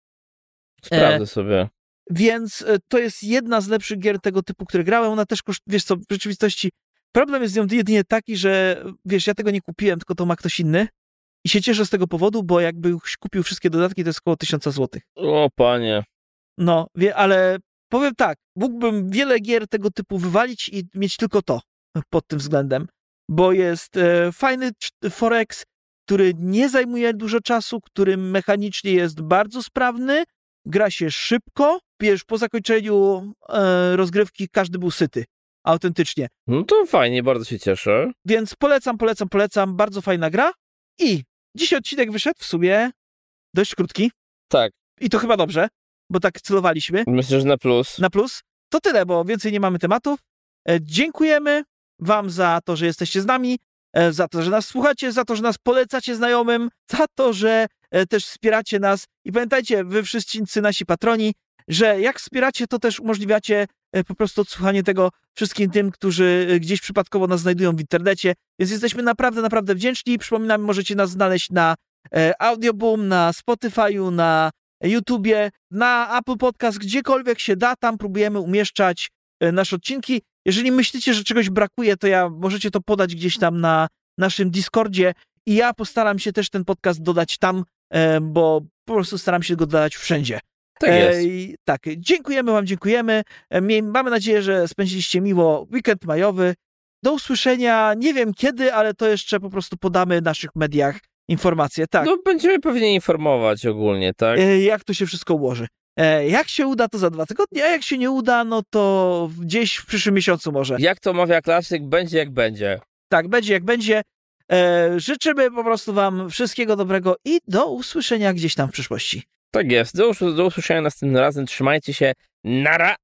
Sprawdzę sobie. Więc to jest jedna z lepszych gier tego typu, które grałem. Ona też wiesz co, w rzeczywistości problem jest z nią jedynie taki, że wiesz, ja tego nie kupiłem, tylko to ma ktoś inny i się cieszę z tego powodu, bo jakby już kupił wszystkie dodatki, to jest około 1000 zł. O panie. No, ale powiem tak, mógłbym wiele gier tego typu wywalić i mieć tylko to pod tym względem, bo jest fajny Forex, który nie zajmuje dużo czasu, który mechanicznie jest bardzo sprawny, gra się szybko, wiesz, po zakończeniu rozgrywki każdy był syty, autentycznie. No to fajnie, bardzo się cieszę. Więc polecam, bardzo fajna gra i dzisiaj odcinek wyszedł w sumie dość krótki. Tak. I to chyba dobrze, bo tak celowaliśmy. Myślę, że na plus. Na plus. To tyle, bo więcej nie mamy tematów. Dziękujemy wam za to, że jesteście z nami, za to, że nas słuchacie, za to, że nas polecacie znajomym, za to, że też wspieracie nas. I pamiętajcie, wy wszyscy nasi patroni, że jak wspieracie, to też umożliwiacie po prostu odsłuchanie tego wszystkim tym, którzy gdzieś przypadkowo nas znajdują w internecie. Więc jesteśmy naprawdę wdzięczni. Przypominam, możecie nas znaleźć na Audioboom, na Spotify'u, na YouTubie, na Apple Podcast, gdziekolwiek się da, tam próbujemy umieszczać nasze odcinki. Jeżeli myślicie, że czegoś brakuje, to możecie to podać gdzieś tam na naszym Discordzie i ja postaram się też ten podcast dodać tam, bo po prostu staram się go dodać wszędzie. Tak jest. Tak, dziękujemy. Mamy nadzieję, że spędziliście miło weekend majowy. Do usłyszenia, nie wiem kiedy, ale to jeszcze po prostu podamy w naszych mediach informacje. Tak. No będziemy pewnie informować ogólnie, tak? Jak to się wszystko ułoży. Jak się uda, to za 2 tygodnie, a jak się nie uda, no to gdzieś w przyszłym miesiącu może. Jak to mawia klasyk, będzie jak będzie. Tak, będzie jak będzie. Życzymy po prostu wam wszystkiego dobrego i do usłyszenia gdzieś tam w przyszłości. Tak jest. Do usłyszenia następnym razem. Trzymajcie się. Nara!